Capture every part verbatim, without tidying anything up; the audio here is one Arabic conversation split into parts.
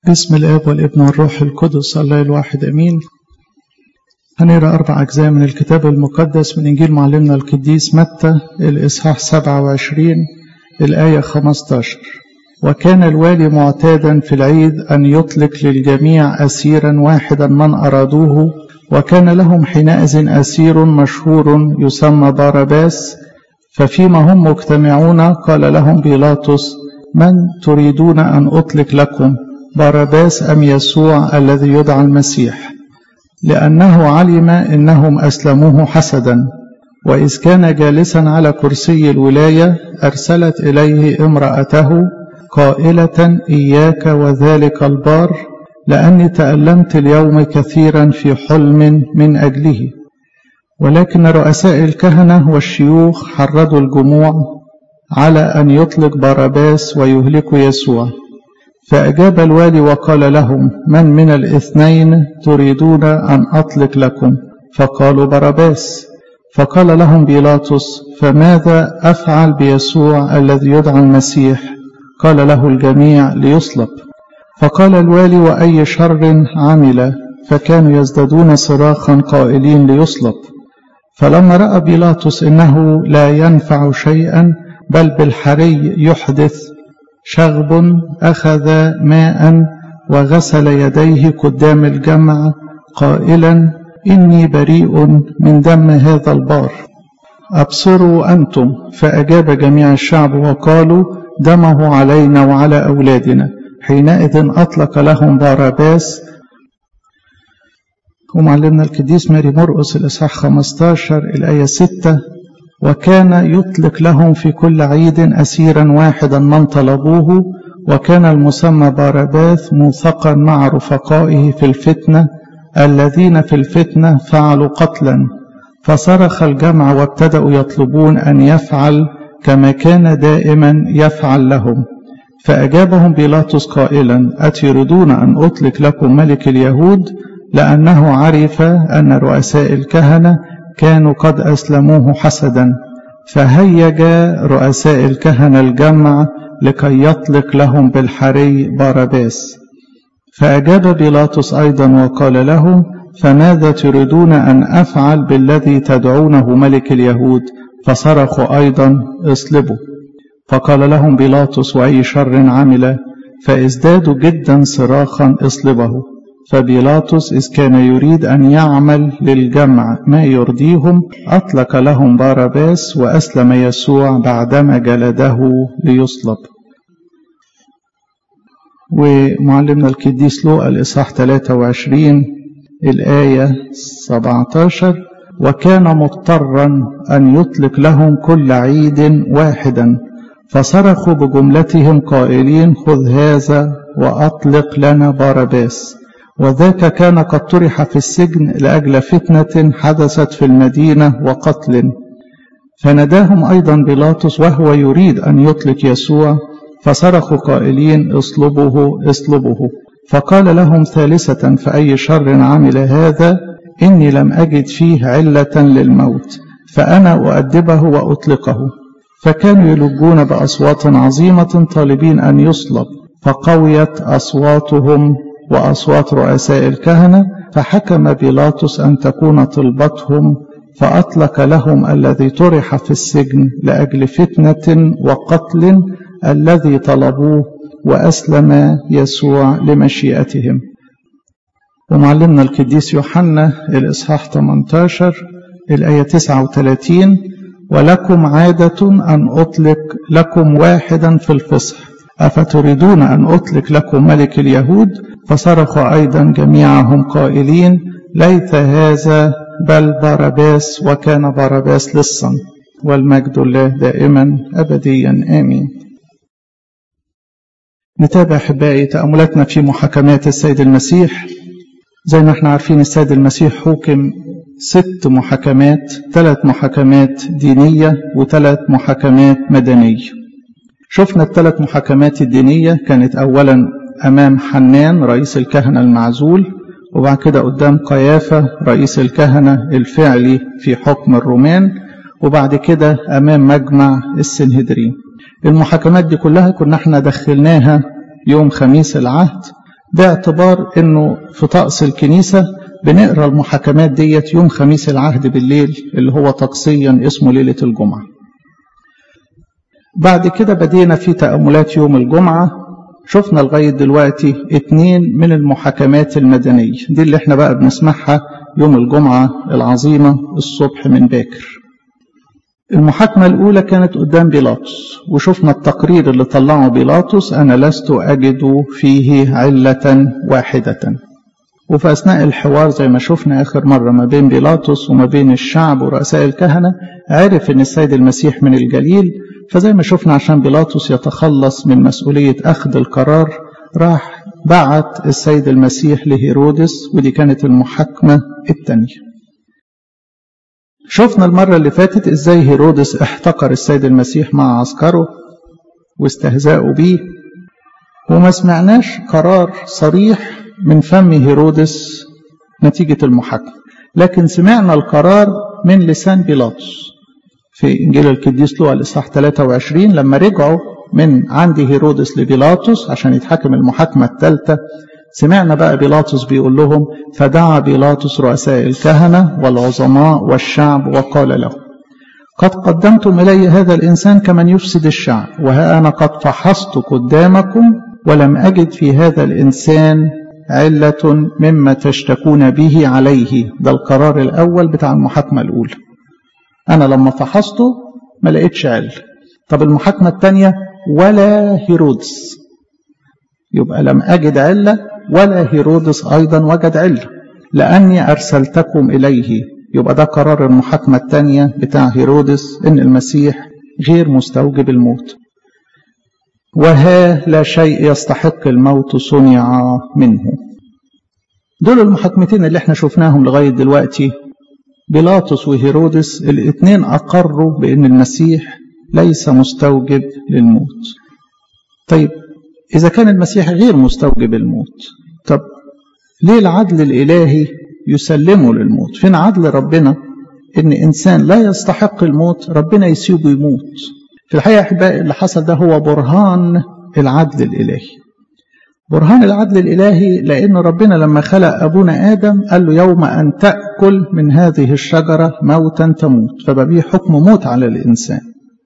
باسم الآب والابن والروح القدس الله الواحد أمين. هنقرأ أربع أجزاء من الكتاب المقدس من إنجيل معلمنا القديس متى الإصحاح سبعة وعشرين الآية خمسة عشر. وكان الوالي معتادا في العيد أن يطلق للجميع أسيرا واحدا من أرادوه، وكان لهم حينئذ أسير مشهور يسمى باراباس. ففيما هم مجتمعون قال لهم بيلاطس: من تريدون أن أطلق لكم، باراباس أم يسوع الذي يدعى المسيح؟ لأنه علم إنهم أسلموه حسدا. وإذ كان جالسا على كرسي الولاية أرسلت إليه امرأته قائلة: إياك وذلك البار، لأني تألمت اليوم كثيرا في حلم من أجله. ولكن رؤساء الكهنة والشيوخ حرضوا الجموع على أن يطلق باراباس ويهلك يسوع. فأجاب الوالي وقال لهم: من من الاثنين تريدون أن أطلق لكم؟ فقالوا: باراباس. فقال لهم بيلاطس: فماذا أفعل بيسوع الذي يدعى المسيح؟ قال له الجميع: ليصلب. فقال الوالي: وأي شر عمل؟ فكانوا يزدادون صراخا قائلين: ليصلب. فلما رأى بيلاطس إنه لا ينفع شيئا بل بالحري يحدث شغب، أخذ ماء وغسل يديه قدام الجمع قائلا: إني بريء من دم هذا البار، أبصروا أنتم. فأجاب جميع الشعب وقالوا: دمه علينا وعلى أولادنا. حينئذ أطلق لهم باراباس. ومعلمنا القديس ماري مرقس الإصحاح خمسة عشر الآية ستة: وكان يطلق لهم في كل عيد أسيرا واحدا من طلبوه، وكان المسمى باراباس موثقا مع رفقائه في الفتنة الذين في الفتنة فعلوا قتلا. فصرخ الجمع وابتدأوا يطلبون أن يفعل كما كان دائما يفعل لهم. فأجابهم بيلاطس قائلا: أتريدون أن أطلق لكم ملك اليهود؟ لأنه عرف أن رؤساء الكهنة كانوا قد أسلموه حسدا. فهيج رؤساء الكهنة الجمع لكي يطلق لهم بالحري باراباس. فأجاب بيلاطس أيضا وقال لهم: فماذا تريدون أن أفعل بالذي تدعونه ملك اليهود؟ فصرخوا أيضا: اصلبوا. فقال لهم بيلاطس: وأي شر عمل؟ فازدادوا جدا صراخا: اصلبه. فبيلاطس إذ كان يريد أن يعمل للجمع ما يرضيهم أطلق لهم باراباس وأسلم يسوع بعدما جلده ليصلب. ومعلمنا القديس لوقا الإصحاح ثلاثة وعشرين الآية سبعة عشر: وكان مضطرا أن يطلق لهم كل عيد واحدا، فصرخوا بجملتهم قائلين: خذ هذا وأطلق لنا باراباس. وذاك كان قد طرح في السجن لأجل فتنة حدثت في المدينة وقتل. فناداهم أيضا بيلاطس وهو يريد أن يطلق يسوع، فصرخوا قائلين: اصلبوه اصلبوه. فقال لهم ثالثة: فأي شر عمل هذا؟ إني لم أجد فيه علة للموت، فأنا أؤدبه وأطلقه. فكانوا يلجون بأصوات عظيمة طالبين أن يصلب. فقويت أصواتهم وأصوات رؤساء الكهنة، فحكم بيلاطس أن تكون طلبتهم، فأطلق لهم الذي طرح في السجن لأجل فتنة وقتل الذي طلبوه، وأسلم يسوع لمشيئتهم. ومعلمنا القديس يوحنا الإصحاح ثمانية عشر الآية تسعة وثلاثين: ولكم عادة أن أطلق لكم واحدا في الفصح، أفتريدون أن أطلق لكم ملك اليهود؟ فصرخوا أيضا جميعهم قائلين: ليت هذا بل باراباس. وكان باراباس لصا. والمجد لله دائما أبديا آمين. نتابع أحبائي تأملاتنا في محاكمات السيد المسيح. زي ما احنا عارفين السيد المسيح حكم ست محاكمات، ثلاث محاكمات دينية وثلاث محاكمات مدنية. شفنا الثلاث محاكمات الدينية كانت أولا أمام حنان رئيس الكهنة المعزول، وبعد كده قدام قيافة رئيس الكهنة الفعلي في حكم الرومان، وبعد كده أمام مجمع السنهدرين. المحاكمات دي كلها كنا احنا دخلناها يوم خميس العهد باعتبار انه في طقس الكنيسة بنقرأ المحاكمات ديت يوم خميس العهد بالليل اللي هو طقسيا اسمه ليلة الجمعة. بعد كده بدينا في تأملات يوم الجمعة، شفنا لغاية دلوقتي اتنين من المحاكمات المدنية دي اللي احنا بقى بنسمعها يوم الجمعة العظيمة الصبح من باكر. المحاكمة الأولى كانت قدام بيلاطس، وشفنا التقرير اللي طلعه بيلاطس: أنا لست أجد فيه علة واحدة. وفي أثناء الحوار زي ما شفنا آخر مرة ما بين بيلاطس وما بين الشعب ورؤساء الكهنة، عرف أن السيد المسيح من الجليل، فزي ما شفنا عشان بيلاطس يتخلص من مسؤولية أخذ القرار راح بعت السيد المسيح لهيرودس، ودي كانت المحاكمة الثانية. شفنا المرة اللي فاتت ازاي هيرودس احتقر السيد المسيح مع عسكره واستهزاءوا بيه، وما سمعناش قرار صريح من فم هيرودس نتيجة المحاكمة، لكن سمعنا القرار من لسان بيلاطس في إنجيل القديس لوقا الإصحاح ثلاثة وعشرين. لما رجعوا من عند هيرودس لبيلاطس عشان يتحكم المحاكمة الثالثة، سمعنا بقى بيلاطس بيقول لهم: فدعا بيلاطس رؤساء الكهنة والعظماء والشعب وقال له: قد قدمتم إلي هذا الإنسان كمن يفسد الشعب، وها أنا قد فحصت قدامكم ولم أجد في هذا الإنسان علة مما تشتكون به عليه. ده القرار الأول بتاع المحاكمة الأولى، أنا لما فحصته ما لقيتش علة. طب المحاكمة الثانية: ولا هيرودس، يبقى لم أجد علة ولا هيرودس أيضا وجد علة لأني أرسلتكم إليه. يبقى ده قرار المحاكمة الثانية بتاع هيرودس، إن المسيح غير مستوجب الموت. وها لا شيء يستحق الموت صنع منه. دول المحاكمتين اللي احنا شفناهم لغاية دلوقتي. بيلاطس وهيرودس الاثنين أقروا بأن المسيح ليس مستوجب للموت. طيب إذا كان المسيح غير مستوجب الموت، طب ليه العدل الإلهي يسلمه للموت؟ فين عدل ربنا إن إنسان لا يستحق الموت ربنا يسيبه يموت؟ في الحقيقة أحبائي اللي حصل ده هو برهان العدل الإلهي. برهان العدل الإلهي لأن ربنا لما خلق أبونا آدم قال له: يوم أن تأكل من هذه الشجرة موتا تموت، فبقى به حكم موت على الإنسان.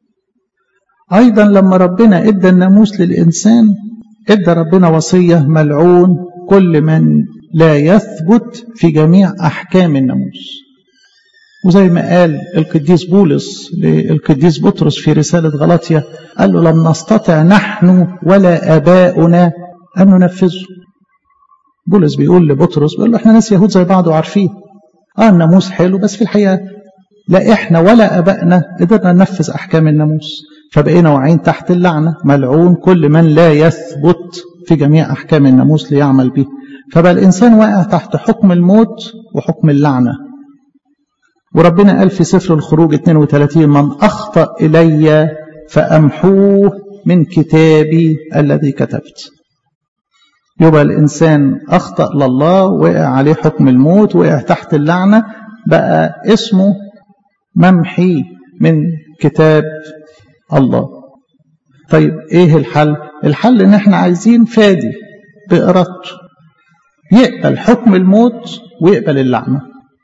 أيضا لما ربنا إدى الناموس للإنسان إدى ربنا وصية: ملعون كل من لا يثبت في جميع أحكام الناموس. وزي ما قال القديس بولس للقديس بطرس في رسالة غلاطيا، قال له: لم نستطع نحن ولا آباؤنا أن ننفذه. بولس بيقول لبطرس، بيقول له: احنا ناس يهود زي بعض وعارفين اه الناموس حلو، بس في الحقيقة لا احنا ولا آبائنا قدرنا ننفذ أحكام الناموس، فبقينا واقعين تحت اللعنة. ملعون كل من لا يثبت في جميع أحكام الناموس ليعمل به. فبقى الإنسان واقع تحت حكم الموت وحكم اللعنة. وربنا قال في سفر الخروج اثنين وثلاثين: من أخطأ إلي فأمحوه من كتابي الذي كتبت. يبقى الإنسان أخطأ لله، وقع عليه حكم الموت، وقع تحت اللعنة، بقى اسمه ممحي من كتاب الله. طيب إيه الحل؟ الحل إن احنا عايزين فادي بإرادته يقبل حكم الموت ويقبل اللعنة.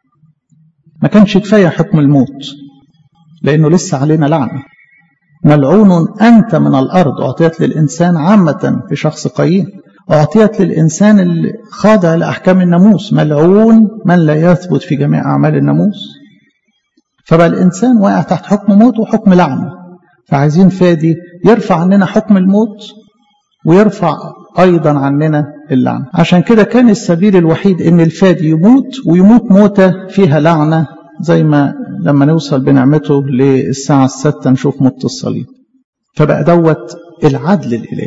ما كانش كفاية حكم الموت لأنه لسه علينا لعنة. ملعون أنت من الأرض، أعطيت للإنسان عامة في شخص قايين، أعطيت للإنسان الخاضع لأحكام الناموس. ملعون من لا يثبت في جميع أعمال الناموس. فبقى الإنسان واقع تحت حكم موت وحكم لعنة. فعايزين فادي يرفع عننا حكم الموت ويرفع أيضا عننا اللعنة. عشان كده كان السبيل الوحيد إن الفادي يموت، ويموت موتة فيها لعنة، زي ما لما نوصل بنعمته للساعة الستة نشوف موت الصليب. فبقى دوت العدل الإلهي.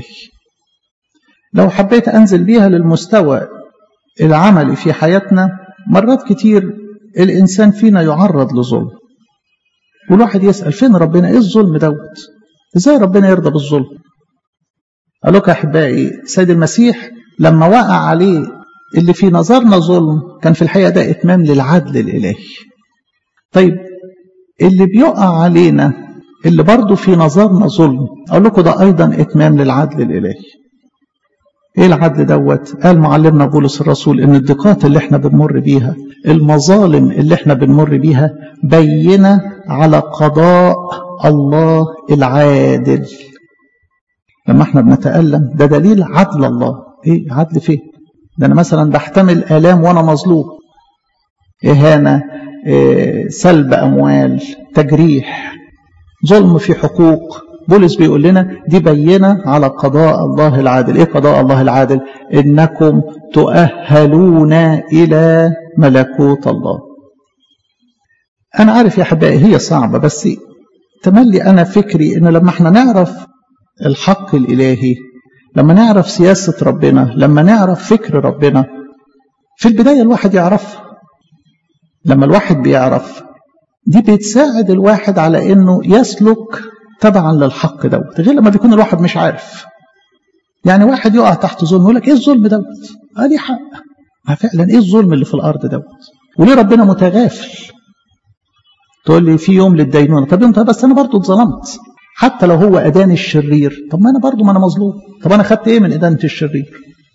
لو حبيت أنزل بيها للمستوى العملي في حياتنا، مرات كتير الإنسان فينا يعرض لظلم، والواحد يسأل: فين ربنا؟ إيه الظلم دوت؟ إزاي ربنا يرضى بالظلم؟ قال لك يا أحبائي، سيد المسيح لما وقع عليه اللي في نظرنا ظلم كان في الحقيقة ده إتمام للعدل الإلهي. طيب اللي بيقع علينا اللي برضو في نظرنا ظلم، أقول لكم ده أيضا إتمام للعدل الإلهي. ايه العدل دوت؟ قال معلمنا بولس الرسول ان الضيقات اللي احنا بنمر بيها، المظالم اللي احنا بنمر بيها، بينة على قضاء الله العادل. لما احنا بنتألم ده دليل عدل الله. ايه عدل فيه؟ ده انا مثلا بحتمل آلام وانا مظلوم، إهانة، إيه، سلب أموال، تجريح، ظلم في حقوق. بولس بيقول لنا دي بينة على قضاء الله العادل. ايه قضاء الله العادل؟ انكم تؤهلون الى ملكوت الله. انا عارف يا احبائي هي صعبة، بس تملي انا فكري ان لما احنا نعرف الحق الالهي، لما نعرف سياسة ربنا، لما نعرف فكر ربنا، في البداية الواحد يعرف. لما الواحد بيعرف دي بتساعد الواحد على انه يسلك تبعا للحق دوت، غير لما بيكون الواحد مش عارف. يعني واحد يقع تحت ظلم يقول لك ايه الظلم دوت؟ اه دي حق. فعلا ايه الظلم اللي في الارض دوت؟ وليه ربنا متغافل؟ تقول لي في يوم للدينونة. طب انت بس انا برضو اتظلمت، حتى لو هو اداني الشرير، طب ما انا برضو ما انا مظلوم، طب انا خدت ايه من ادانة الشرير؟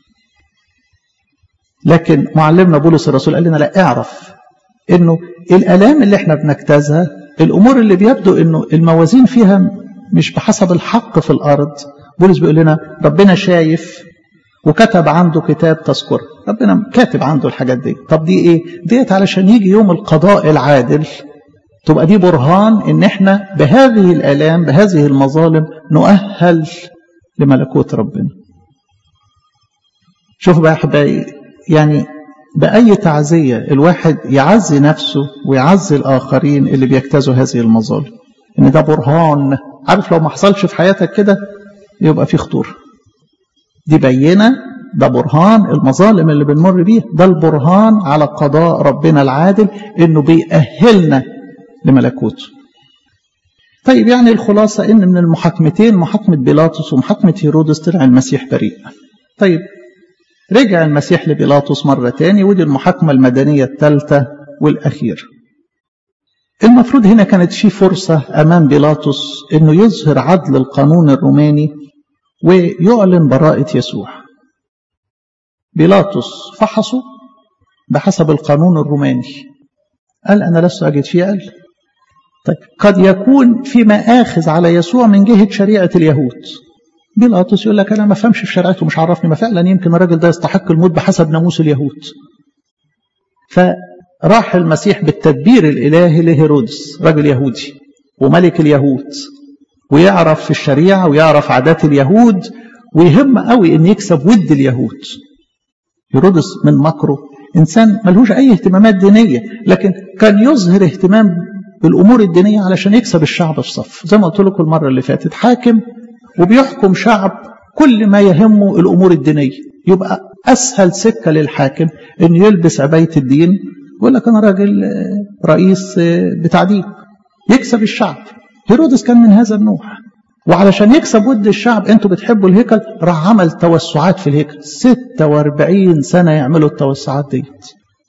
لكن معلمنا بولس الرسول قال لنا لا، اعرف انه الالام اللي احنا بنجتازها، الامور اللي بيبدو انه الموازين فيها مش بحسب الحق في الارض، بولس بيقول لنا ربنا شايف وكتب عنده كتاب تذكر. ربنا كاتب عنده الحاجات دي. طب دي ايه؟ ديت علشان يجي يوم القضاء العادل تبقى دي برهان ان احنا بهذه الالام بهذه المظالم نؤهل لملكوت ربنا. شوفوا بقى يا احبائي، يعني بأي تعزية الواحد يعزي نفسه ويعزي الآخرين اللي بيجتازوا هذه المظالم، إن ده برهان. عارف لو ما حصلش في حياتك كده يبقى في خطورة. دي بينة، ده برهان. المظالم اللي بنمر بيه ده البرهان على قضاء ربنا العادل، إنه بيأهلنا لملكوته. طيب يعني الخلاصة إن من المحاكمتين، محاكمة بيلاطس ومحاكمة هيرودس، طلع المسيح بريء. طيب رجع المسيح لبيلاطس مرة تاني، ودي المحاكمة المدنية الثالثة والأخيرة. المفروض هنا كانت في فرصة أمام بيلاطس أنه يظهر عدل القانون الروماني ويعلن براءة يسوع. بيلاطس فحصه بحسب القانون الروماني، قال أنا لست أجد فيه. قال طيب قد يكون في مآخذ على يسوع من جهة شريعة اليهود. بيلاطس يقول لك أنا ما فهمش في شريعته، مش عرفني، ما فعلا يمكن الراجل ده يستحق الموت بحسب ناموس اليهود. فراح المسيح بالتدبير الإلهي لهيرودس، راجل يهودي وملك اليهود ويعرف في الشريعة ويعرف عادات اليهود، ويهم قوي ان يكسب ود اليهود. هيرودس من مكره انسان ملهوش اي اهتمامات دينية، لكن كان يظهر اهتمام بالامور الدينية علشان يكسب الشعب في صف. زي ما قلت لكم المرة اللي فاتت، حاكم وبيحكم شعب كل ما يهمه الامور الدينية، يبقى اسهل سكة للحاكم انه يلبس عباية الدين ويقول لك انا راجل رئيس بتاع دين، يكسب الشعب. هيرودس كان من هذا النوع، وعلشان يكسب ود الشعب، انتوا بتحبوا الهيكل، راح عمل توسعات في الهيكل. ستة واربعين سنة يعملوا التوسعات ديت.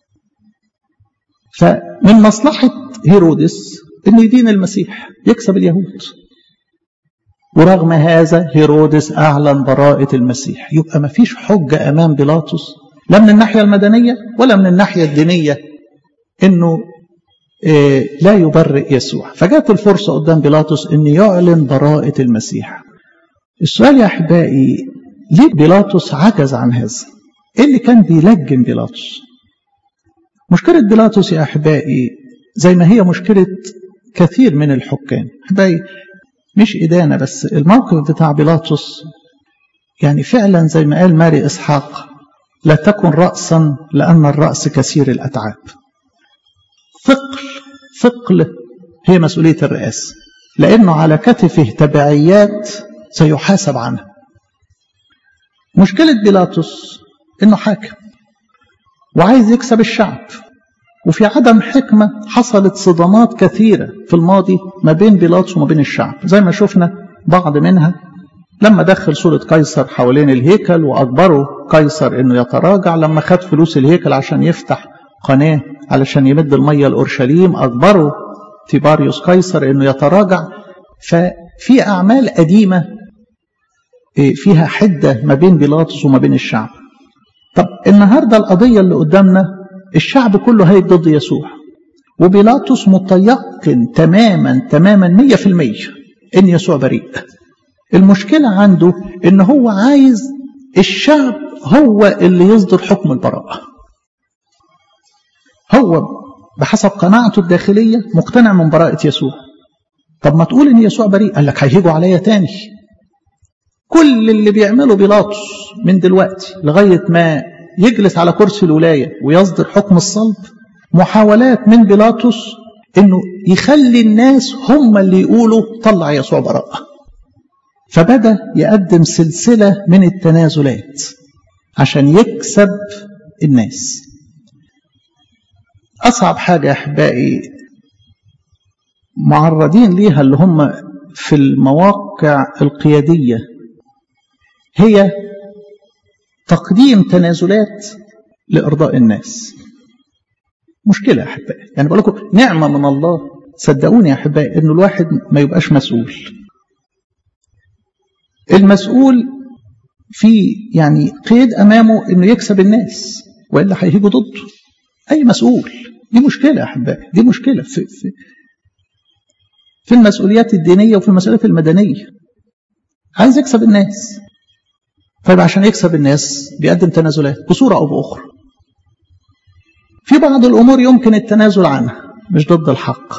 فمن مصلحة هيرودس انه يدين المسيح، يكسب اليهود. ورغم هذا هيرودس اعلن براءة المسيح. يبقى ما فيش حجة امام بيلاطس لا من الناحية المدنية ولا من الناحية الدينية انه لا يبرئ يسوع. فجاءت الفرصة قدام بيلاطس ان يعلن براءة المسيح. السؤال يا احبائي، ليه بيلاطس عجز عن هذا؟ ايه اللي كان بيلجم بيلاطس؟ مشكلة بيلاطس يا احبائي زي ما هي مشكلة كثير من الحكام. احبائي مش إدانة، بس الموقف بتاع بيلاطس يعني فعلا زي ما قال ماري إسحاق، لا تكن رأسا لأن الرأس كثير الأتعاب. ثقل ثقل هي مسؤولية الرئاسة، لأنه على كتفه تبعيات سيحاسب عنها. مشكلة بيلاطس إنه حاكم وعايز يكسب الشعب، وفي عدم حكمة حصلت صدمات كثيرة في الماضي ما بين بيلاطس وما بين الشعب، زي ما شفنا بعض منها لما دخل صورة قيصر حوالين الهيكل وأجبره قيصر إنه يتراجع، لما خد فلوس الهيكل عشان يفتح قناة علشان يمد المية لأورشليم، أجبره تيباريوس قيصر إنه يتراجع. ففي أعمال قديمة فيها حدة ما بين بيلاطس وما بين الشعب. طب النهاردة القضية اللي قدامنا الشعب كله هيك ضد يسوع، وبيلاطس متيقن تماما تماما مية في المية ان يسوع بريء. المشكلة عنده ان هو عايز الشعب هو اللي يصدر حكم البراءة. هو بحسب قناعته الداخلية مقتنع من براءة يسوع. طب ما تقول ان يسوع بريء، قال لك هيهيجوا عليا تاني. كل اللي بيعمله بيلاطس من دلوقتي لغاية ما يجلس على كرسي الولاية ويصدر حكم الصلب محاولات من بيلاطس انه يخلي الناس هم اللي يقولوا طلع يسوع براءة. فبدأ يقدم سلسلة من التنازلات عشان يكسب الناس. أصعب حاجة يا أحبائي معرضين ليها اللي هم في المواقع القيادية هي تقديم تنازلات لإرضاء الناس. مشكلة يا أحبائي، يعني بقول لكم نعمة من الله، صدقوني يا أحبائي إنه الواحد ما يبقاش مسؤول. المسؤول في يعني قيد أمامه إنه يكسب الناس وإلا هيهيجوا ضده. أي مسؤول، دي مشكلة يا أحبائي، دي مشكلة في, في, في المسؤوليات الدينية وفي المسؤوليات المدنية. عايز يكسب الناس، طيب عشان يكسب الناس بيقدم تنازلات بصورة أو بأخرى. في بعض الأمور يمكن التنازل عنها مش ضد الحق،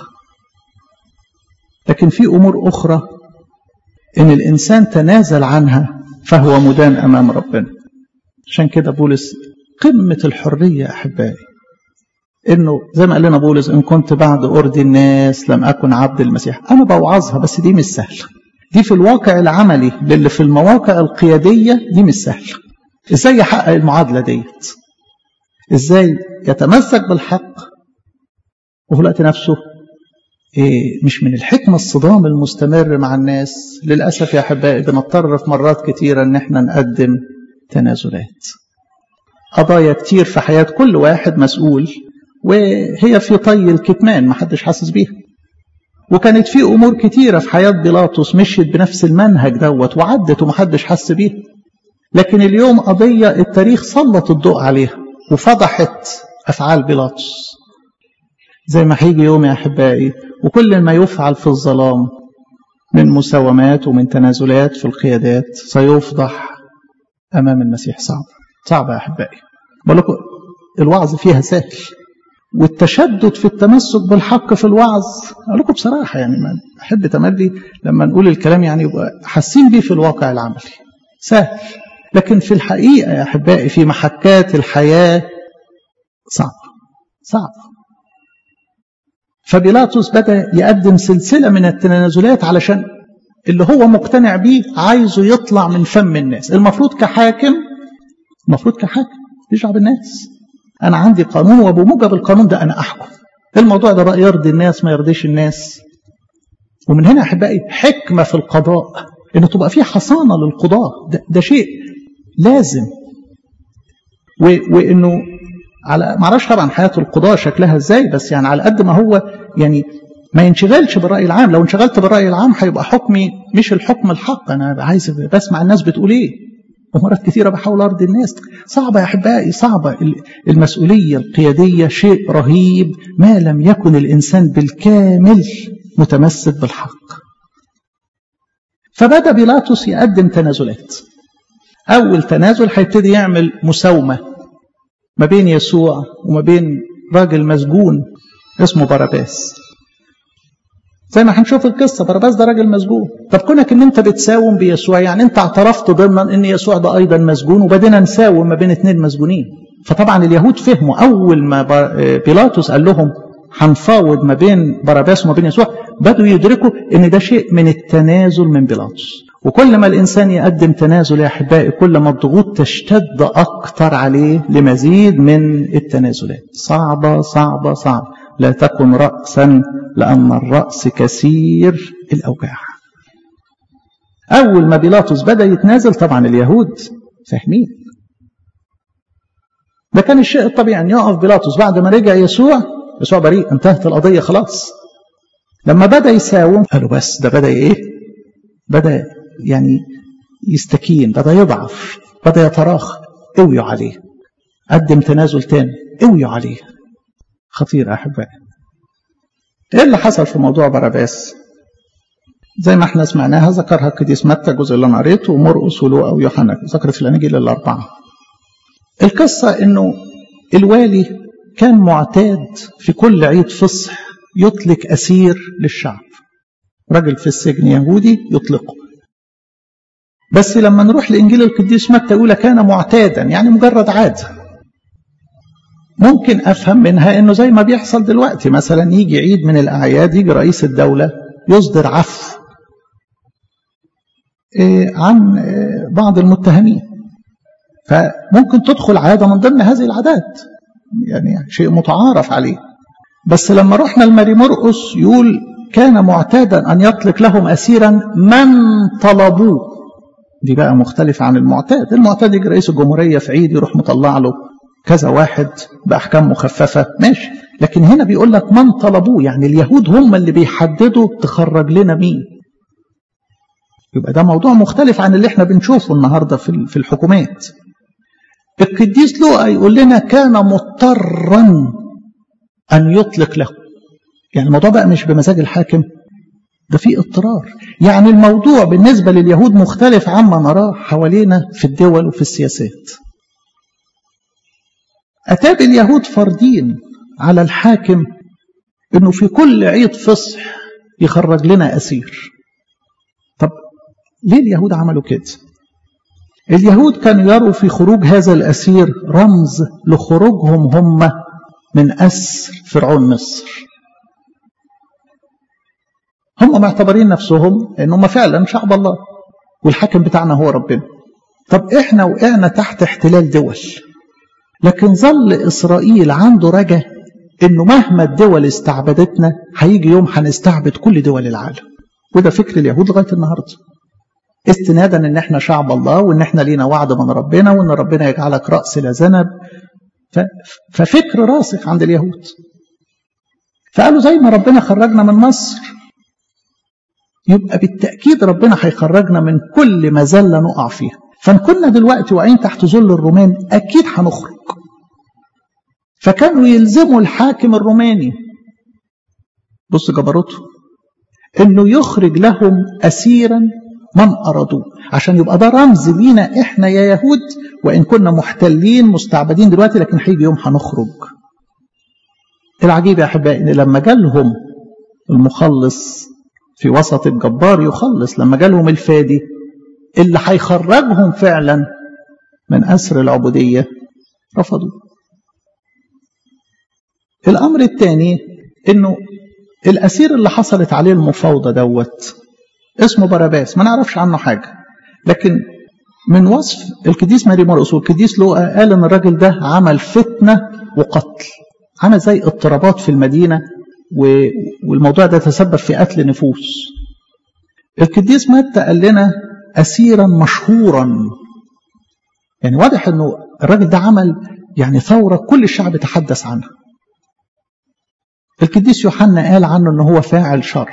لكن في أمور أخرى إن الإنسان تنازل عنها فهو مدان أمام ربنا. عشان كده بولس قمة الحرية أحبائي، إنه زي ما قال لنا بولس إن كنت بعد أرضي الناس لم أكن عبد المسيح. أنا بوعظها بس دي مش سهلة، دي في الواقع العملي للي في المواقع القيادية دي مش سهلة. إزاي يحقق المعادلة ديت؟ إزاي يتمسك بالحق وفي الوقت نفسه إيه مش من الحكمة الصدام المستمر مع الناس. للأسف يا أحبائي بنضطر في مرات كتيرة إن احنا نقدم تنازلات. قضايا كتير في حياة كل واحد مسؤول وهي في طي الكتمان محدش حاسس بيها. وكانت في أمور كتيرة في حياة بيلاطس مشيت بنفس المنهج دوت وعدت ومحدش حس بيها. لكن اليوم قضية التاريخ سلط الضوء عليها وفضحت أفعال بيلاطس. زي ما هيجي يوم يا أحبائي وكل ما يفعل في الظلام من مساومات ومن تنازلات في القيادات سيفضح أمام المسيح. صعب صعب يا أحبائي. بقول لكم الوعظ فيها سهل، والتشدد في التمسك بالحق في الوعظ أقول لكم بصراحة يعني ما أحب تملي لما نقول الكلام يعني يبقى حاسين بيه في الواقع العملي سهل، لكن في الحقيقة يا أحبائي في محكات الحياة صعب صعب. فبيلاطس بدأ يقدم سلسلة من التنازلات علشان اللي هو مقتنع بيه عايزه يطلع من فم الناس. المفروض كحاكم المفروض كحاكم يشعب الناس. أنا عندي قانون وبموجب القانون ده أنا أحكم. الموضوع ده بقى يرضي الناس ما يرضيش الناس. ومن هنا أحبائي حكمة في القضاء إنه تبقى فيه حصانة للقضاء. ده, ده شيء لازم. وإنه على معرفش طبعا حياة القضاء شكلها ازاي، بس يعني على قد ما هو يعني ما ينشغلش بالرأي العام. لو انشغلت بالرأي العام هيبقى حكمي مش الحكم الحق. أنا عايز بسمع الناس بتقول إيه، ومرات كثيرة بحاول أرضي الناس. صعبة يا أحبائي صعبة. المسؤولية القيادية شيء رهيب ما لم يكن الإنسان بالكامل متمسك بالحق. فبدأ بيلاطس يقدم تنازلات. أول تنازل هيبتدي يعمل مساومة ما بين يسوع وما بين راجل مسجون اسمه باراباس. زي ما هنشوف القصة باراباس ده راجل مسجون. طب كونك ان انت بتساوم بيسوع يعني انت اعترفت ضمنا ان يسوع ده ايضا مسجون، وبدينا نساوم ما بين اثنين مسجونين. فطبعا اليهود فهموا اول ما بيلاطس قال لهم هنفاوض ما بين باراباس وما بين يسوع، بدوا يدركوا ان ده شيء من التنازل من بيلاطس. وكل ما الإنسان يقدم تنازل يا أحبائي كل ما الضغوط تشتد أكتر عليه لمزيد من التنازلات. صعبة صعبة صعبة. لا تكن رأسا لأن الرأس كثير الأوجاع. أول ما بيلاطس بدأ يتنازل طبعا اليهود فاهمين. ده كان الشيء الطبيعي أن يقف بيلاطس بعد ما رجع يسوع. يسوع بريء انتهت القضية خلاص. لما بدأ يساوم قالوا بس ده بدأ إيه؟ بدأ يعني يستكين، بدأ يضعف، بدأ يتراخى، اويوا عليه. قدم تنازل تاني، اويوا عليه. خطير يا أحبائي. ايه اللي حصل في موضوع باراباس؟ زي ما احنا سمعناها ذكرها القديس متى الجزء اللي انا قريته، ومرقس ولوقا ويوحنا، ذكرت في الاناجيل الاربعه. القصه انه الوالي كان معتاد في كل عيد فصح يطلق اسير للشعب. راجل في السجن يهودي يطلقه. بس لما نروح لانجيل القديس متى يقول كان معتادا، يعني مجرد عاده. ممكن افهم منها انه زي ما بيحصل دلوقتي، مثلا يجي عيد من الاعياد، يجي رئيس الدوله يصدر عفو عن بعض المتهمين، فممكن تدخل عادة من ضمن هذه العادات، يعني شيء متعارف عليه. بس لما رحنا لماري مرقس يقول كان معتادا أن يطلق لهم أسيرا من طلبوه. دي بقى مختلفة عن المعتاد. المعتاد يجي رئيس الجمهورية في عيد يروح مطلع له كذا واحد بأحكام مخففة، ماشي. لكن هنا بيقول لك من طلبوه، يعني اليهود هم اللي بيحددوا تخرج لنا مين. يبقى ده موضوع مختلف عن اللي احنا بنشوفه النهاردة في الحكومات. القديس لوقا يقول لنا كان مضطرا أن يطلق له. يعني الموضوع بقى مش بمزاج الحاكم، ده فيه اضطرار. يعني الموضوع بالنسبة لليهود مختلف عما نراه حوالينا في الدول وفي السياسات. أتاب اليهود فردين على الحاكم إنه في كل عيد فصح يخرج لنا أسير. طب ليه اليهود عملوا كده؟ اليهود كانوا يروا في خروج هذا الأسير رمز لخروجهم هم من أسر فرعون مصر. هم معتبرين نفسهم إنهم فعلا شعب الله والحاكم بتاعنا هو ربنا. طب إحنا وقعنا تحت احتلال دول، لكن ظل إسرائيل عنده رجا إنه مهما الدول استعبدتنا هيجي يوم هنستعبد كل دول العالم. وده فكر اليهود لغاية النهاردة، استنادا ان احنا شعب الله، وان احنا لينا وعد من ربنا، وان ربنا يجعلك رأس لا ذنب. ففكر راسخ عند اليهود. فقالوا زي ما ربنا خرجنا من مصر، يبقى بالتأكيد ربنا هيخرجنا من كل مذلة نقع فيها. فان كنا دلوقتي واقعين تحت ظل الرومان اكيد هنخرج. فكانوا يلزموا الحاكم الروماني، بص جبروته، انه يخرج لهم اسيرا من أرادوه، عشان يبقى ده رمز لينا إحنا يا يهود، وإن كنا محتلين مستعبدين دلوقتي لكن هيجي يوم هنخرج. العجيب يا أحبائي إن لما جالهم المخلص في وسط الجبار يخلص، لما جالهم الفادي اللي هيخرجهم فعلا من أسر العبودية، رفضوا. الأمر الثاني إنه الأسير اللي حصلت عليه المفاوضة دوت اسمه باراباس، ما نعرفش عنه حاجة، لكن من وصف القديس ماري مرقس والقديس لوقا قال ان الراجل ده عمل فتنة وقتل، عمل زي اضطرابات في المدينة، والموضوع ده تسبب في قتل نفوس. القديس متى قال لنا أسيرا مشهورا، يعني واضح انه الراجل ده عمل يعني ثورة كل الشعب تحدث عنها. القديس يوحنا قال عنه انه هو فاعل شر.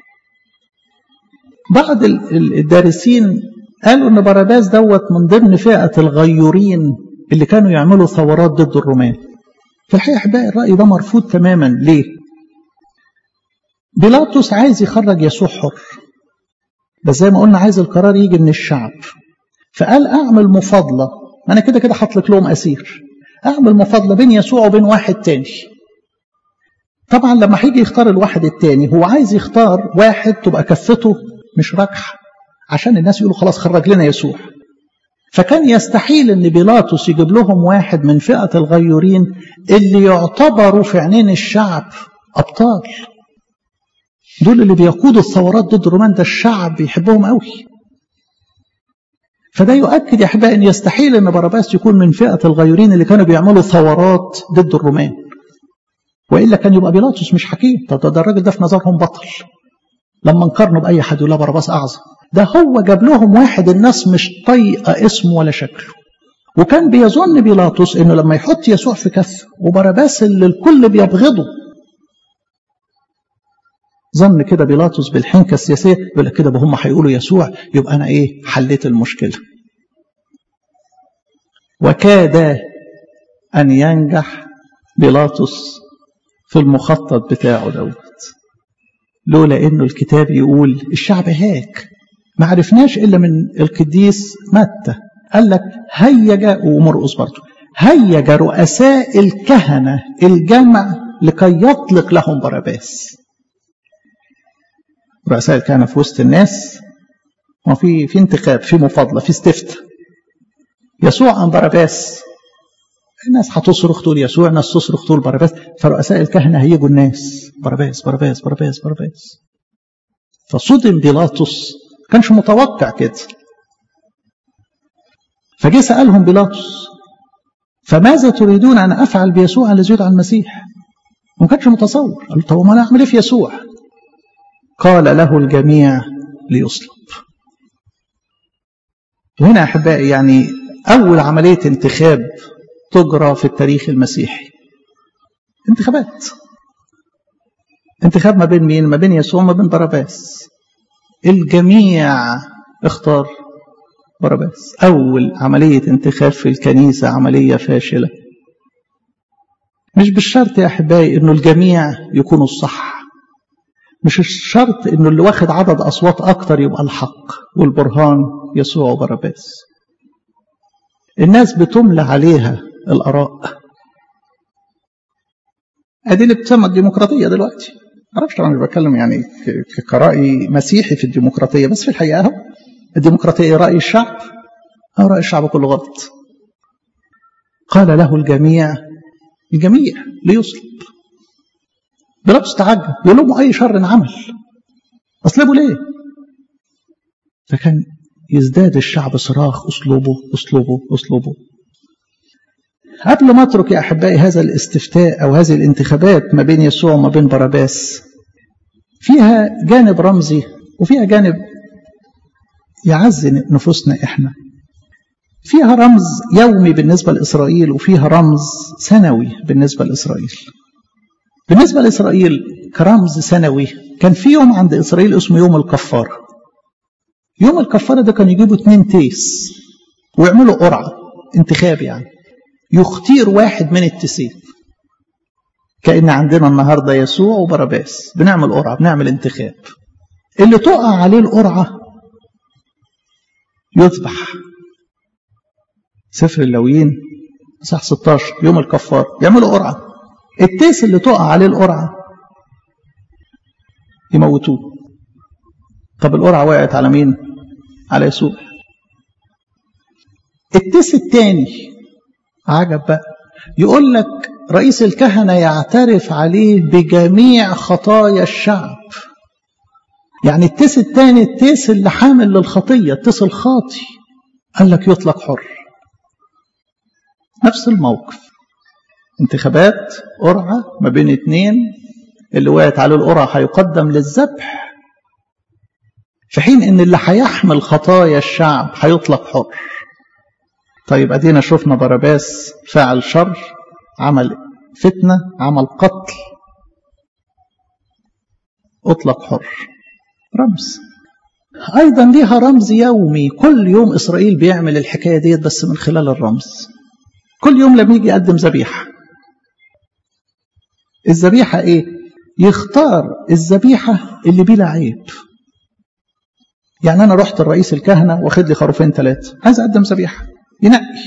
بعض الدارسين قالوا ان باراباس دوت من ضمن فئة الغيورين اللي كانوا يعملوا ثورات ضد الرومان. في الحقيقة احبائي الرأي ده مرفوض تماما. ليه؟ بيلاطس عايز يخرج يسوع حر، بس زي ما قلنا عايز القرار يجي من الشعب، فقال اعمل مفاضلة، انا كده كده هطلق لهم اسير، اعمل مفاضلة بين يسوع وبين واحد تاني. طبعا لما هيجي يختار الواحد التاني هو عايز يختار واحد تبقى كفته مش راكحة، عشان الناس يقولوا خلاص خرج لنا يسوع. فكان يستحيل ان بيلاطس يجيب لهم واحد من فئة الغيورين اللي يعتبروا في عينين الشعب ابطال، دول اللي بيقودوا الثورات ضد الرومان، ده الشعب بيحبهم قوي. فده يؤكد يا احبائي ان يستحيل ان باراباس يكون من فئة الغيورين اللي كانوا بيعملوا ثورات ضد الرومان، والا كان يبقى بيلاطس مش حكيم. طب ده الراجل ده في نظرهم بطل، لما نقارنه باي حد يقول لا باراباس اعظم. ده هو جاب لهم واحد الناس مش طايقه اسمه ولا شكله، وكان بيظن بيلاطس انه لما يحط يسوع في كف وباراباس اللي الكل بيبغضه ظن كده بيلاطس بالحنكة السياسية، يقول لك كده هم هيقولوا يسوع يبقى أنا إيه حليت المشكلة. وكاد أن ينجح بيلاطس في المخطط بتاعه دوت، لولا إنه الكتاب يقول الشعب هاك. ما عرفناش إلا من القديس متى قال لك هيج، ومرقس برضه هيج رؤساء الكهنة الجمع لكي يطلق لهم باراباس. رؤساء الكهنة في وسط الناس، ما في في انتخاب، في مفاضلة، في استفتاء. يسوع أم باراباس؟ الناس هتصرخ تقول يسوع، الناس تصرخ تقول باراباس. فرؤساء الكهنة هيجوا الناس باراباس باراباس باراباس باراباس. فصدم بيلاطس، كانش متوقع كده. فجاء سألهم بيلاطس فماذا تريدون أن أفعل بيسوع الذي يدعى المسيح؟ ما كانش متصور. قال له طب ما أنا أعمل إيه في يسوع؟ قال له الجميع ليصلب. وهنا أحبائي يعني أول عملية انتخاب تجرى في التاريخ المسيحي. انتخابات، انتخاب ما بين مين؟ ما بين يسوع وما بين باراباس. الجميع اختار باراباس. أول عملية انتخاب في الكنيسة عملية فاشلة. مش بالشرط يا أحبائي إنه الجميع يكونوا الصح، مش الشرط إنه اللي واخد عدد أصوات أكتر يبقى الحق والبرهان يسوع وباراباس. الناس بتملى عليها الآراء. أدي اللي بتسمى الديمقراطية دلوقتي. معرفش طبعا، مش بتكلم يعني كرأي مسيحي في الديمقراطية، بس في الحقيقة اهو الديمقراطية رأي الشعب أو رأي الشعب كله غلط. قال له الجميع، الجميع ليصلب. بيلاطس تعجب، يقول لهم أي شر عمل، أصلبوا ليه؟ فكان يزداد الشعب صراخ أصلبوا أصلبوا أصلبوا. قبل ما أترك يا أحبائي هذا الاستفتاء أو هذه الانتخابات ما بين يسوع وما بين باراباس، فيها جانب رمزي وفيها جانب يعزي نفوسنا إحنا. فيها رمز يومي بالنسبة لإسرائيل، وفيها رمز سنوي بالنسبة لإسرائيل. بالنسبة لإسرائيل كرمز سنوي، كان في يوم عند إسرائيل اسمه يوم الكفارة. يوم الكفارة ده كان يجيبوا اتنين تيس ويعملوا قرعة انتخاب، يعني يختير واحد من التسين. كأن عندنا النهاردة يسوع وباراباس، بنعمل قرعة، بنعمل انتخاب. اللي تقع عليه القرعة يذبح. سفر اللاويين صح ستاشر يوم الكفار يعملوا قرعة. التيس اللي تقع عليه القرعة يموتوه. طب القرعة وقعت على مين؟ على يسوع. التيس الثاني عجب بقى، يقول لك رئيس الكهنة يعترف عليه بجميع خطايا الشعب. يعني التيس الثاني التيس اللي حامل للخطية، التيس الخاطي، قال لك يطلق حر. نفس الموقف، انتخابات قرعة ما بين اتنين، اللي وقعت على القرعة هيقدم للذبح، في حين ان اللي هيحمل خطايا الشعب هيطلق حر. طيب ادينا شفنا باراباس فعل شر، عمل فتنة، عمل قتل، اطلق حر. رمز ايضا ليها رمز يومي. كل يوم اسرائيل بيعمل الحكاية ديت بس من خلال الرمز. كل يوم لما يجي يقدم ذبيحة، الذبيحة ايه؟ يختار الذبيحة اللي بلا عيب. يعني انا رحت الرئيس الكهنة واخد لي خروفين ثلاثة، عايز اقدم ذبيحة، ينقي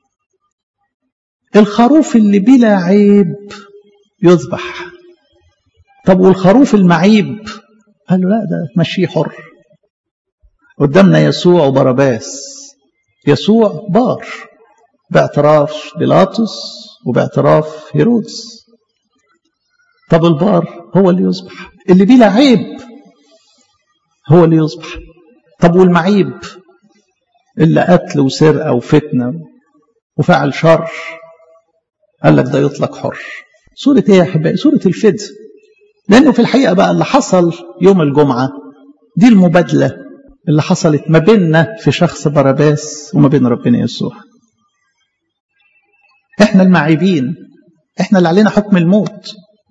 الخروف اللي بلا عيب يذبح. طب والخروف المعيب؟ قال له لا، ده تمشيه حر. قدامنا يسوع وباراباس. يسوع بار باعتراف بيلاطس وباعتراف هيرودس. طب البار هو اللي يذبح، اللي بلا عيب هو اللي يذبح. طب والمعيب اللي قتل وسرقة وفتنة وفعل شر، قال لك ده يطلق حر. سورة ايه يا احبائي؟ سورة الفداء. لانه في الحقيقة بقى اللي حصل يوم الجمعة دي المبادلة اللي حصلت ما بيننا في شخص باراباس وما بين ربنا يسوع. احنا المعيبين، احنا اللي علينا حكم الموت،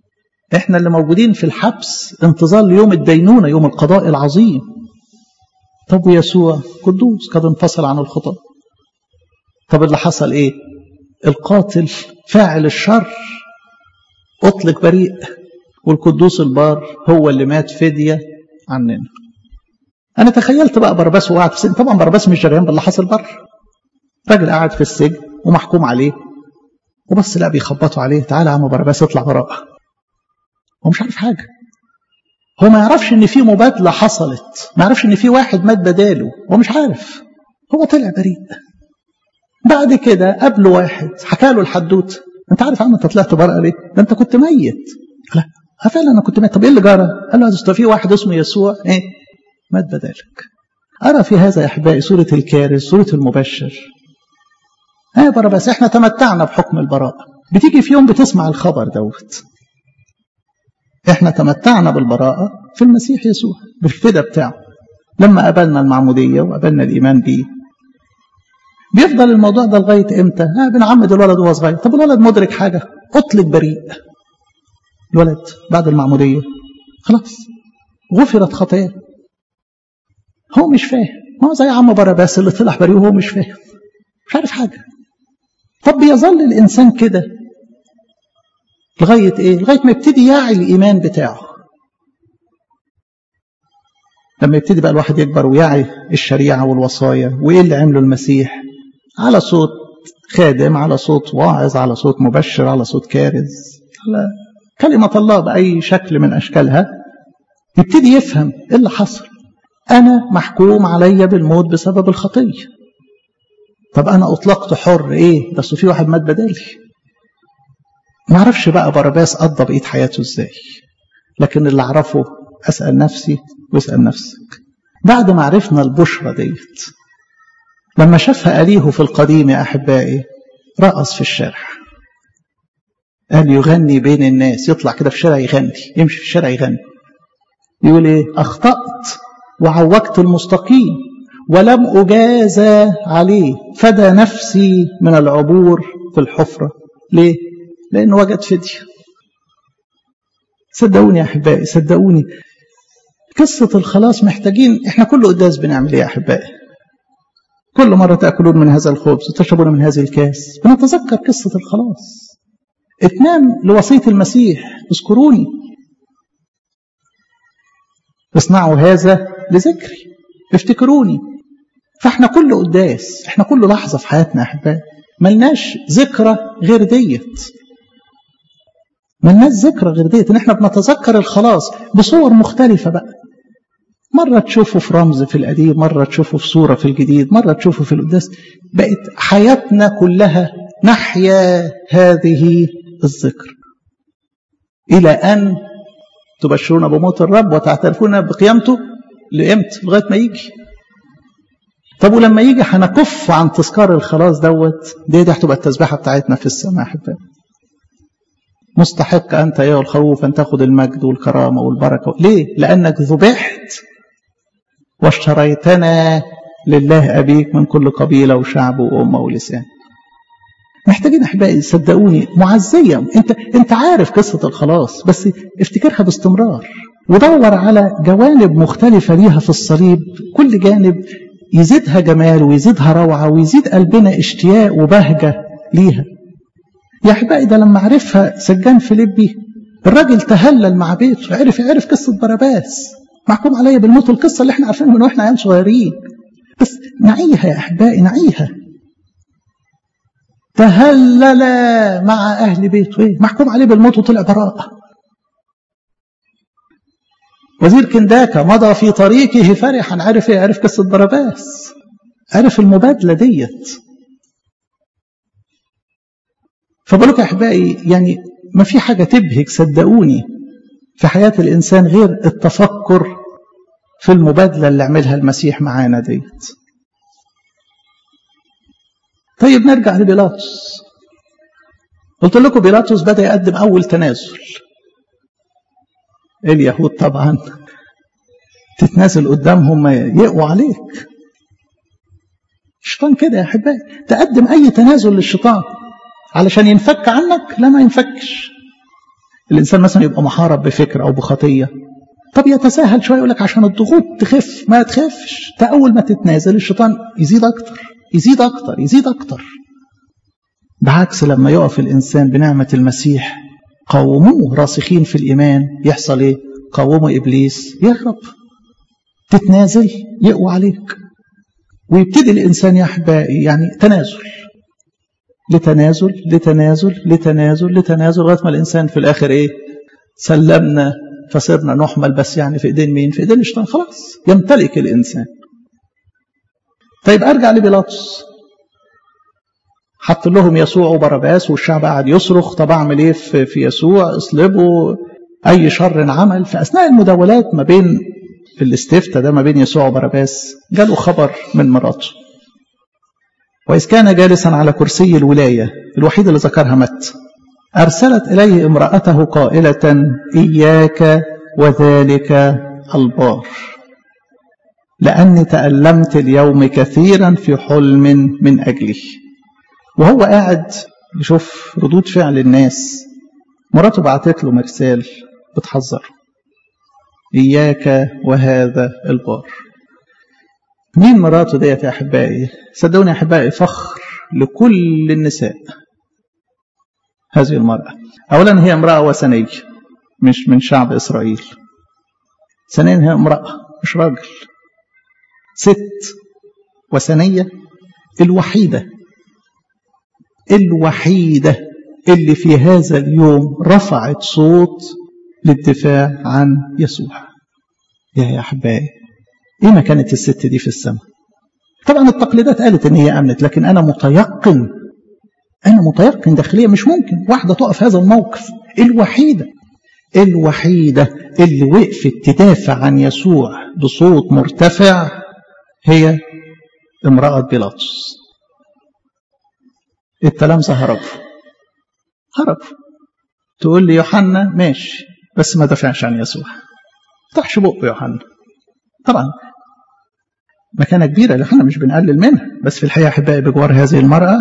احنا اللي موجودين في الحبس انتظار ليوم الدينونة، يوم القضاء العظيم. طب ويسوع قدوس قد انفصل عن الخطاة. طب اللي حصل ايه؟ القاتل فاعل الشر اطلق بريء، والقدوس البار هو اللي مات فدية عننا. انا تخيلت بقى باراباس وقعد في السجن. طبعا باراباس مش جريان باللي حصل بره، راجل قاعد في السجن ومحكوم عليه، وبس لا بيخبطوا عليه، تعالى يا عم باراباس اطلع براءة. هو مش عارف حاجة، هو ما يعرفش ان في مبادلة حصلت، ما يعرفش ان في واحد مات بداله، هو مش عارف، هو طلع بريء. بعد كده قابله واحد حكى له الحدوته، انت عارف يا عم انت طلعت براءة ليه؟ ده انت كنت ميت. لا فعلا انا كنت ميت. طب ايه اللي جرى؟ قال له ده في واحد اسمه يسوع ايه مات بدالك. ارى في هذا يا احبائي صورة الكارث، صورة المبشر. ها باراباس احنا تمتعنا بحكم البراءة، بتيجي في يوم بتسمع الخبر دوت. احنا تمتعنا بالبراءة في المسيح يسوع بالفداء بتاعه، لما قبلنا المعمودية وقبلنا الإيمان بيه. بيفضل الموضوع ده لغاية امتى؟ ها بنعمد الولد وهو صغير. طب الولد مدرك حاجة؟ اطلق بريء. الولد بعد المعمودية خلاص غفرت خطاياه، هو مش فاهم. ما هو زي عم باراباس اللي طلع بريء وهو مش فاهم، مش عارف حاجة. طب بيظل الإنسان كده لغاية إيه؟ لغاية ما يبتدي يعي الإيمان بتاعه. لما يبتدي بقى الواحد يكبر ويعي الشريعة والوصايا وإيه اللي عمله المسيح، على صوت خادم، على صوت واعظ، على صوت مبشر، على صوت كارز، على كلمة الله بأي شكل من أشكالها، يبتدي يفهم إيه اللي حصل. أنا محكوم علي بالموت بسبب الخطية. طب أنا أطلقت حر إيه؟ بس في واحد مات بدالي. ما أعرفش بقى باراباس قضى بقية حياته إزاي، لكن اللي أعرفه أسأل نفسي واسأل نفسك. بعد ما عرفنا البشرة ديت، لما شافها أليه في القديم يا أحبائي رقص في الشارع، قال يغني بين الناس، يطلع كده في الشارع يغني، يمشي في الشارع يغني، يقول إيه؟ أخطأت وعوجت المستقيم ولم أجازى عليه، فدى نفسي من العبور في الحفرة. ليه؟ لأنه وجد فدية. صدقوني يا أحبائي، صدقوني قصة الخلاص محتاجين. إحنا كل قداس بنعمل إيه يا أحبائي؟ كل مرة تأكلون من هذا الخبز وتشربون من هذه الكاس بنتذكر قصة الخلاص. اتنام لوصية المسيح، اذكروني، اصنعوا هذا لذكري، افتكروني. فاحنا كل قداس، احنا كل لحظة في حياتنا يا أحبائي ملناش ذكرى غير ديت، ملناش ذكرى غير ديت، ان احنا بنتذكر الخلاص بصور مختلفة بقى. مرة تشوفه في رمز في القديم، مرة تشوفه في صورة في الجديد، مرة تشوفه في القداس. بقت حياتنا كلها نحيا هذه الذكر إلى أن تبشرون بموت الرب وتعترفون بقيامته لإمتى؟ لغاية ما يجي. طب ولما يجي هنكف عن تذكار الخلاص دوت، دي دي هتبقى التسبيحة بتاعتنا في السماء أحبائي. مستحق أنت أيها الخروف أن تأخذ المجد والكرامة والبركة. ليه؟ لأنك ذبحت واشتريتنا لله أبيك من كل قبيلة وشعب وأمة ولسان. محتاجين أحبائي صدقوني معزية. أنت أنت عارف قصة الخلاص، بس افتكرها باستمرار ودور على جوانب مختلفة ليها في الصليب، كل جانب يزيدها جمال ويزيدها روعة ويزيد قلبنا اشتياق وبهجة ليها. يا أحبائي ده لما عرفها سجان فيليبي، الراجل تهلل مع بيته، عرف عرف قصة باراباس محكوم عليا بالموت، القصة اللي احنا عارفينها من واحنا عيال صغيرين، بس نعيها يا أحبائي نعيها. تهلل مع أهل بيته، ايه محكوم عليه بالموت وطلع براءة. وزير كنداكا مضى في طريقه فرحا، عرف ايه؟ عرف قصة باراباس، عرف المبادلة ديت. فبقولك يا أحبائي يعني ما في حاجة تبهج صدقوني في حياة الإنسان غير التفكر في المبادلة اللي عملها المسيح معانا ديت. طيب نرجع لبيلاطس. قلت لكم بيلاطس بدأ يقدم أول تنازل. اليهود طبعا تتنازل قدامهم يقوى عليك. الشيطان كده يا أحبائي، تقدم أي تنازل للشيطان علشان ينفك عنك، لا ما ينفكش. الإنسان مثلا يبقى محارب بفكر أو بخطية، طب يتساهل شوية يقول لك عشان الضغوط تخف. ما تخفش، تا أول ما تتنازل الشيطان يزيد أكتر يزيد أكتر يزيد أكتر. بعكس لما يقف الإنسان بنعمة المسيح قوموه راسخين في الإيمان، يحصل إيه؟ قوموا إبليس يهرب. تتنازل يقوى عليك، ويبتدي الإنسان يا أحبائي يعني تنازل لتنازل لتنازل لتنازل لتنازل لغاية ما الإنسان في الآخر إيه؟ سلمنا فصرنا نحمل، بس يعني في إيدين مين؟ في إيدين الشيطان. خلاص يمتلك الإنسان. طيب أرجع لبيلاطس، حط لهم يسوع وبرباس والشعب قاعد يصرخ، طب أعمل إيه في يسوع؟ اصلبوا، أي شر عمل. في أثناء المداولات ما بين في الاستفتاء ده ما بين يسوع وبرباس جاله خبر من مراته، وإذ كان جالسا على كرسي الولاية الوحيد اللي ذكرها مت، أرسلت إليه امرأته قائلة إياك وذلك البار، لأني تألمت اليوم كثيرا في حلم من أجله. وهو قاعد يشوف ردود فعل الناس، مراته بعتت له مرسال بتحذره، إياك وهذا البار. مين مراته ديت يا أحبائي؟ صدقوني يا أحبائي فخر لكل النساء هذه المرأة. أولا هي امرأة وثنية مش من شعب إسرائيل، ثانيا هي امرأة مش راجل، ست وثنية الوحيدة الوحيدة اللي في هذا اليوم رفعت صوت للدفاع عن يسوع. يا يا أحبائي إيه ما كانت الست دي في السماء؟ طبعا التقليدات قالت إن هي أمنت، لكن أنا متيقن أنا متيقن داخليا مش ممكن واحدة تقف هذا الموقف. الوحيدة الوحيدة اللي وقفت تدافع عن يسوع بصوت مرتفع هي امرأة بيلاطس. التلامذة هربوا هربوا تقول لي يوحنا ماشي بس ما دافعش عن يسوع، فتحش بقه يوحنا. طبعا مكانة كبيرة يوحنا مش بنقلل منها، بس في الحقيقة أحبائي بجوار هذه المرأة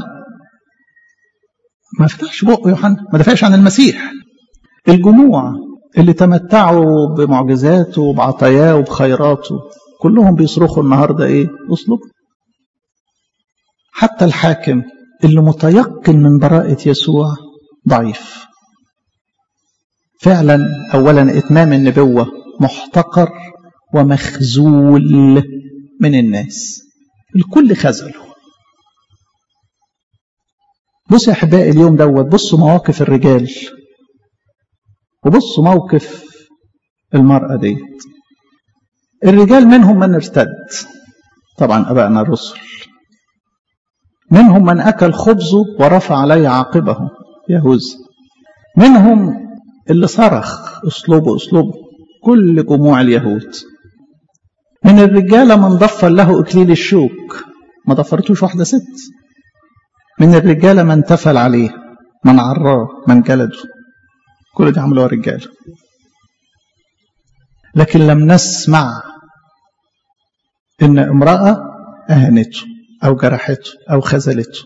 ما فتحش بقه يوحنا، ما دافعش عن المسيح. الجموع اللي تمتعوا بمعجزاته وبعطاياه وبخيراته كلهم بيصرخوا النهاردة ايه؟ اصلب. حتى الحاكم اللي متيقن من براءة يسوع ضعيف فعلا. اولا اتمام النبوة محتقر ومخزول من الناس، الكل خزله. بصوا يا احبائي اليوم دوت، بصوا مواقف الرجال وبصوا موقف المرأة ديت. الرجال منهم من ارتد، طبعا أبائنا الرسل، منهم من أكل خبزه ورفع عليه عاقبه يهوذا، منهم اللي صرخ اصلبوا اصلبوا كل جموع اليهود. من الرجال من ضفر له إكليل الشوك، ما ضفرتوش واحدة ست. من الرجال من تفل عليه، من عراه، من جلده، كل ده عملوها الرجال. لكن لم نسمع إن امرأة أهنته أو جرحته أو خذلته.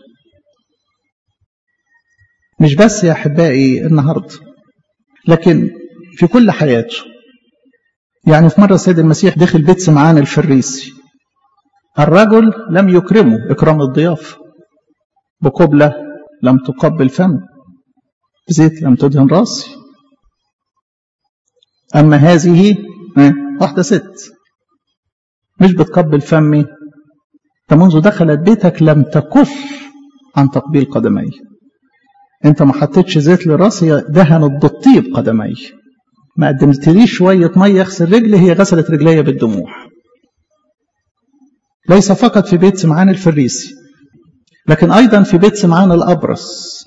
مش بس يا أحبائي النهاردة، لكن في كل حياته. يعني في مرة السيد المسيح دخل بيت سمعان الفريسي، الرجل لم يكرمه إكرام الضيافة، بقبلة لم تقبل فم، بزيت لم تدهن راسي. أما هذه واحدة ست مش بتقبل فمي، منذ دخلت بيتك لم تكف عن تقبيل قدمي. انت ما حطيتش زيت لراسي، دهنت بالطيب قدمي، ما قدمتليش شوية مية اغسل رجلي، هي غسلت رجلي بالدموع. ليس فقط في بيت سمعان الفريسي، لكن أيضا في بيت سمعان الأبرص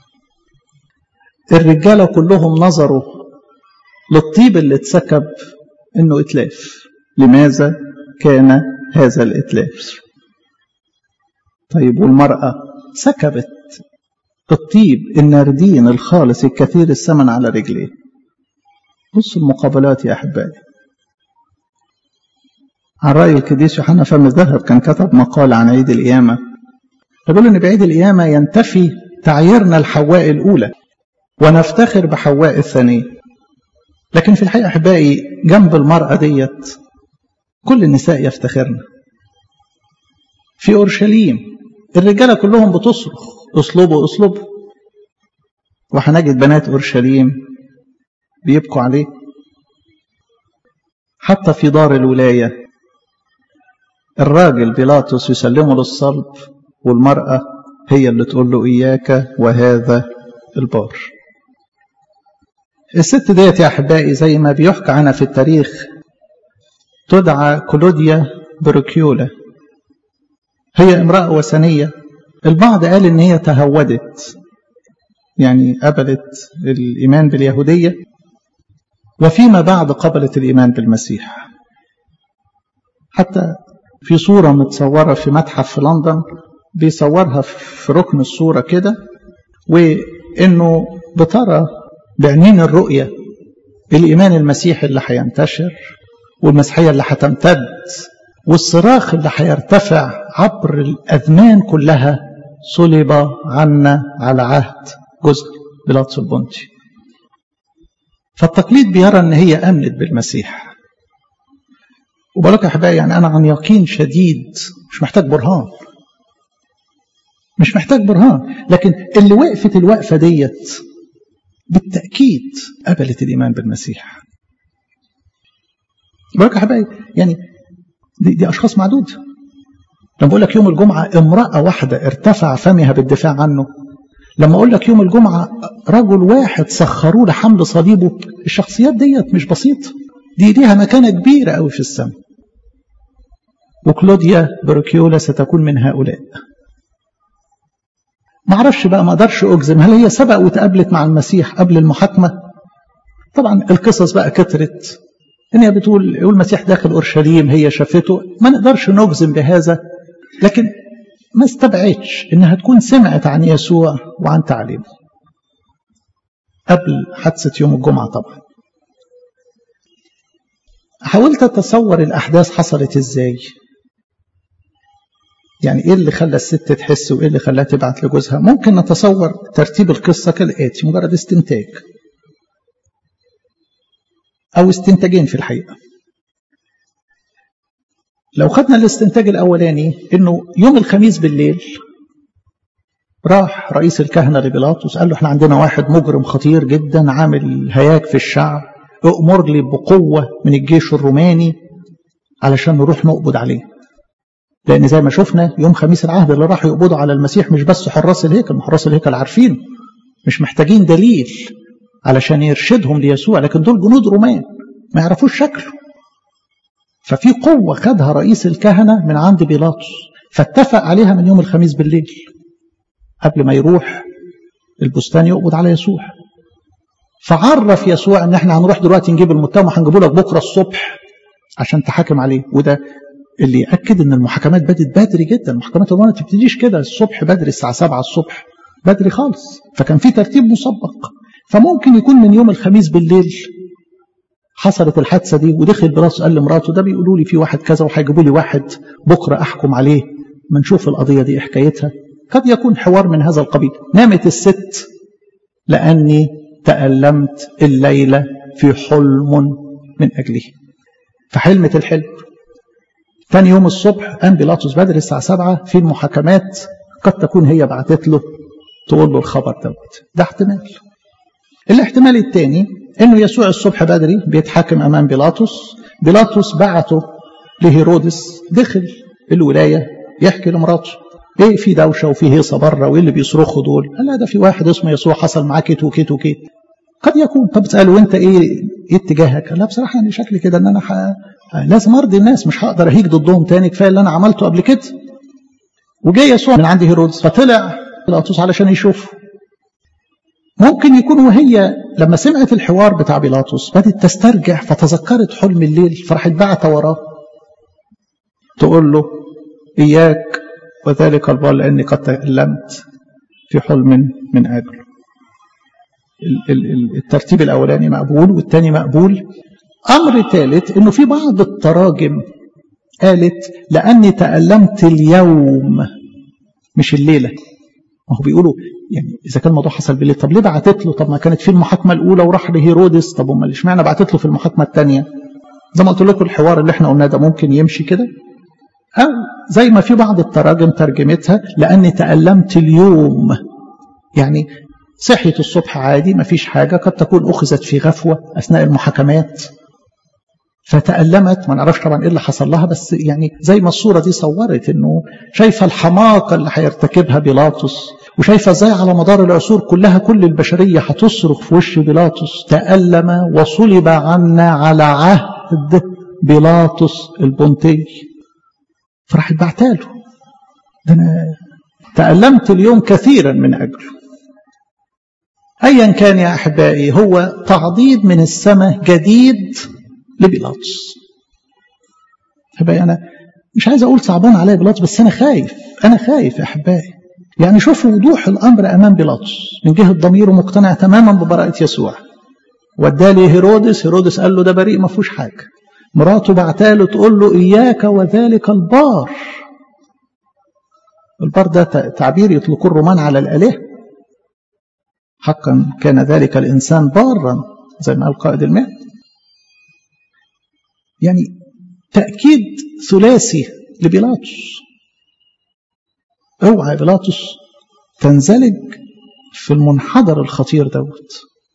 الرجالة كلهم نظروا للطيب اللي اتسكب انه اتلاف. لماذا كان هذا الاتلاف؟ طيب والمرأة سكبت الطيب الناردين الخالص الكثير الثمن على رجليه. بصوا المقابلات يا أحبائي. عن رأي القديس يوحنا فم الذهب كان كتب مقال عن عيد القيامة، يقول إن بعيد القيامة ينتفي تعييرنا الحواء الأولى، ونفتخر بحواء الثانية. لكن في الحقيقة أحبائي جنب المرأة ديت كل النساء يفتخرن. في أورشليم الرجالة كلهم بتصرخ اصلبوا اصلبوا، وهنجد بنات أورشليم بيبكوا عليه. حتى في دار الولاية الراجل بيلاطس يسلمه للصلب، والمرأة هي اللي تقول له إياك وهذا البار. الست ديت يا أحبائي زي ما بيحكى عنها في التاريخ تدعى كلوديا بروكيولا. هي امرأة وثنية. البعض قال إن هي تهودت، يعني قبلت الإيمان باليهودية، وفيما بعد قبلت الإيمان بالمسيح. حتى في صورة متصورة في متحف في لندن بيصورها في ركن الصورة كده، وإنه بترى بعينين الرؤية الإيمان المسيحي اللي هينتشر، والمسيحية اللي هتمتد، والصراخ اللي هيرتفع عبر الأزمان كلها: صلب عنا على عهد جزء بيلاطس البنطي. فالتقليد بيرى ان هي امنت بالمسيح. وبالك يا احبائي يعني انا عن يقين شديد مش محتاج برهان، مش محتاج برهان، لكن اللي وقفت الوقفه ديت بالتاكيد قبلت الايمان بالمسيح. بالك يا احبائي يعني دي, دي اشخاص معدوده. لما بقول لك يوم الجمعه امراه واحده ارتفع فمها بالدفاع عنه، لما اقول لك يوم الجمعه رجل واحد سخروه لحمل صليبه، الشخصيات ديت مش بسيطه، دي ليها مكانه كبيره قوي في السماء. وكلوديا بروكيولا ستكون من هؤلاء. ما اعرفش بقى، ما اقدرش اجزم هل هي سبق وتقابلت مع المسيح قبل المحاكمه. طبعا القصص بقى كترت ان هي بتقول يقول المسيح داخل اورشليم هي شافته، ما نقدرش نجزم بهذا، لكن ما استبعدش انها تكون سمعت عن يسوع وعن تعليمه قبل حادثه يوم الجمعه. طبعا حاولت اتصور الاحداث حصلت ازاي، يعني ايه اللي خلى الست تحس وايه اللي خلاها تبعت لجوزها. ممكن نتصور ترتيب القصه كالاتي، مجرد استنتاج او استنتاجين في الحقيقه. لو خدنا الاستنتاج الاولاني انه يوم الخميس بالليل راح رئيس الكهنه لبيلاطس قال له احنا عندنا واحد مجرم خطير جدا عامل هياك في الشعب، اؤمر لي بقوه من الجيش الروماني علشان نروح نقبض عليه. لان زي ما شفنا يوم خميس العهد اللي راحوا يقبضوا على المسيح مش بس حراس الهيكل، حراس الهيكل عارفين مش محتاجين دليل علشان يرشدهم ليسوع، لكن دول جنود رومان ما يعرفوش شكله. ففي قوة خدها رئيس الكهنة من عند بيلاطس، فاتفق عليها من يوم الخميس بالليل قبل ما يروح البستان يقبض على يسوع. فعرف يسوع ان احنا هنروح دلوقتي نجيب المتهم وهنجيبه لك بكره الصبح عشان تحاكم عليه. وده اللي يأكد ان المحاكمات بدت بدري جدا. المحاكمات ما تبتديش كده الصبح بدري الساعة سبعة الصبح، بدري خالص، فكان في ترتيب مسبق. فممكن يكون من يوم الخميس بالليل حصلت الحادثه دي، ودخل بيلاطس قال لمراته ده بيقولوا لي في واحد كذا وهيجيبوا لي واحد بكره احكم عليه، ما نشوف القضيه دي حكايتها. قد يكون حوار من هذا القبيل. نامت الست لاني تألمت الليله في حلم من اجله، فحلمت الحلم. ثاني يوم الصبح قام بيلاطس بدري الساعه سبعة في المحاكمات، قد تكون هي بعتت له تقول له الخبر دوت. ده احتمال. الاحتمال الثاني انه يسوع الصبح بدري بيتحاكم امام بيلاطس، بيلاطس بعته لهيرودس دخل الولايه يحكي لمراته ايه في دوشه وفي هيصه بره وايه اللي بيصرخوا دول. قال لا ده في واحد اسمه يسوع حصل معاه كيت وكيت وكيت. قد يكون. طب تساله وانت ايه ايه اتجاهك؟ لا بصراحه يعني شكلي كده ان انا ح... لازم ارضي الناس، مش هقدر اهيج ضدهم تاني، كفايه اللي انا عملته قبل كده. وجاي يسوع من عند هيرودس فطلع بيلاطس علشان يشوفه. ممكن يكون وهي لما سمعت الحوار بتاع بيلاطس بدت تسترجع فتذكرت حلم الليل، فراحت بعت وراه تقول له إياك وذلك البار لأني قد تألمت في حلم من أجله. الترتيب الأولاني مقبول والثاني مقبول. أمر ثالث إنه في بعض التراجم قالت لأني تألمت اليوم مش الليلة. ما هو بيقولوا يعني إذا كان الموضوع حصل بالليل طب ليه بعتت له؟ طب ما كانت في المحاكمة الأولى وراح لهيرودس، طب امال اشمعنى بعتت له في المحاكمة الثانية؟ زي ما قلت لكم الحوار اللي احنا قلناه ده ممكن يمشي كده، أو زي ما في بعض التراجم ترجمتها لأني تألمت اليوم، يعني صحيت الصبح عادي ما فيش حاجة، قد تكون أخذت في غفوة أثناء المحاكمات فتألمت، ما نعرفش طبعا إيه اللي حصل لها، بس يعني زي ما الصورة دي صورت إنه شايفة الحماقة اللي هيرتكبها بيلاطس، وشايفة ازاي على مدار العصور كلها كل البشرية هتصرخ في وش بيلاطس تألم وصلب عنا على عهد بيلاطس البنطي، فراح بعتاله ده أنا تألمت اليوم كثيرا من أجله. أيا كان يا أحبائي هو تعضيد من السماء جديد لبيلاطس. أحبائي أنا مش عايز أقول صعبان علي بيلاطس، بس أنا خايف، أنا خايف يا أحبائي. يعني شوفوا وضوح الأمر أمام بيلاطس من جهة ضميره مقتنع تماما ببراءة يسوع، ودالي هيرودس، هيرودس قال له ده بريء ما فيهوش حاجة، مراته بعتاله تقول له إياك وذلك البار. البار ده تعبير يطلق الرومان على الآلهة، حقا كان ذلك الإنسان بارا زي ما قال قائد الماء. يعني تأكيد ثلاثي لبيلاطس. اوعى بيلاطس تنزلج في المنحدر الخطير دوت.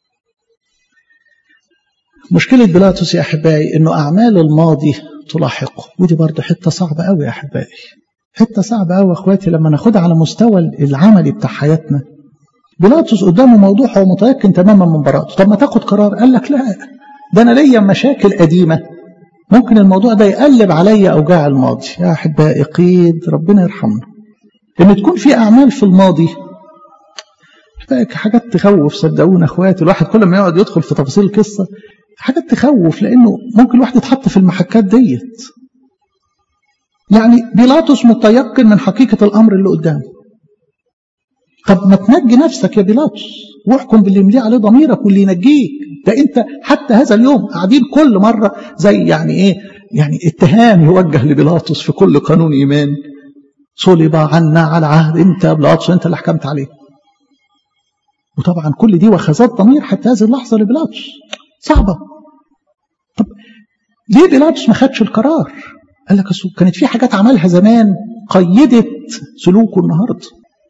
مشكلة بيلاطس يا أحبائي إنه أعمال الماضي تلاحقه، ودي برضه حتة صعبة قوي يا أحبائي، حتة صعبة قوي أخواتي لما ناخدها على مستوى العملي بتاع حياتنا. بيلاطس قدامه موضوع هو متيقن تماما من براءته، طب ما تاخد قرار، قال لك لا ده أنا ليا مشاكل قديمة ممكن الموضوع ده يقلب عليا أوجاع الماضي. يا أحبائي قيد ربنا يرحمنا إن تكون في أعمال في الماضي حاجات تخوف. صدقونا أخواتي الواحد كل ما يقعد يدخل في تفاصيل القصة حاجات تخوف، لأنه ممكن الواحد يتحط في المحكات ديت. يعني بيلاطس متيقن من حقيقة الأمر اللي قدامه. طب ما تنجي نفسك يا بيلاطس واحكم باللي يمليه عليه ضميرك واللي ينجيك. ده انت حتى هذا اليوم قاعدين كل مرة زي يعني ايه، يعني اتهام يوجه لبيلاطس في كل قانون ايمان، صلب عنا على عهد، انت يا بيلاطس انت اللي حكمت عليه. وطبعا كل دي وخزات ضمير حتى هذه اللحظة لبيلاطس صعبة. طب ليه بيلاطس ما خدش القرار؟ قال لك كانت في حاجات عملها زمان قيدت سلوكه النهارده.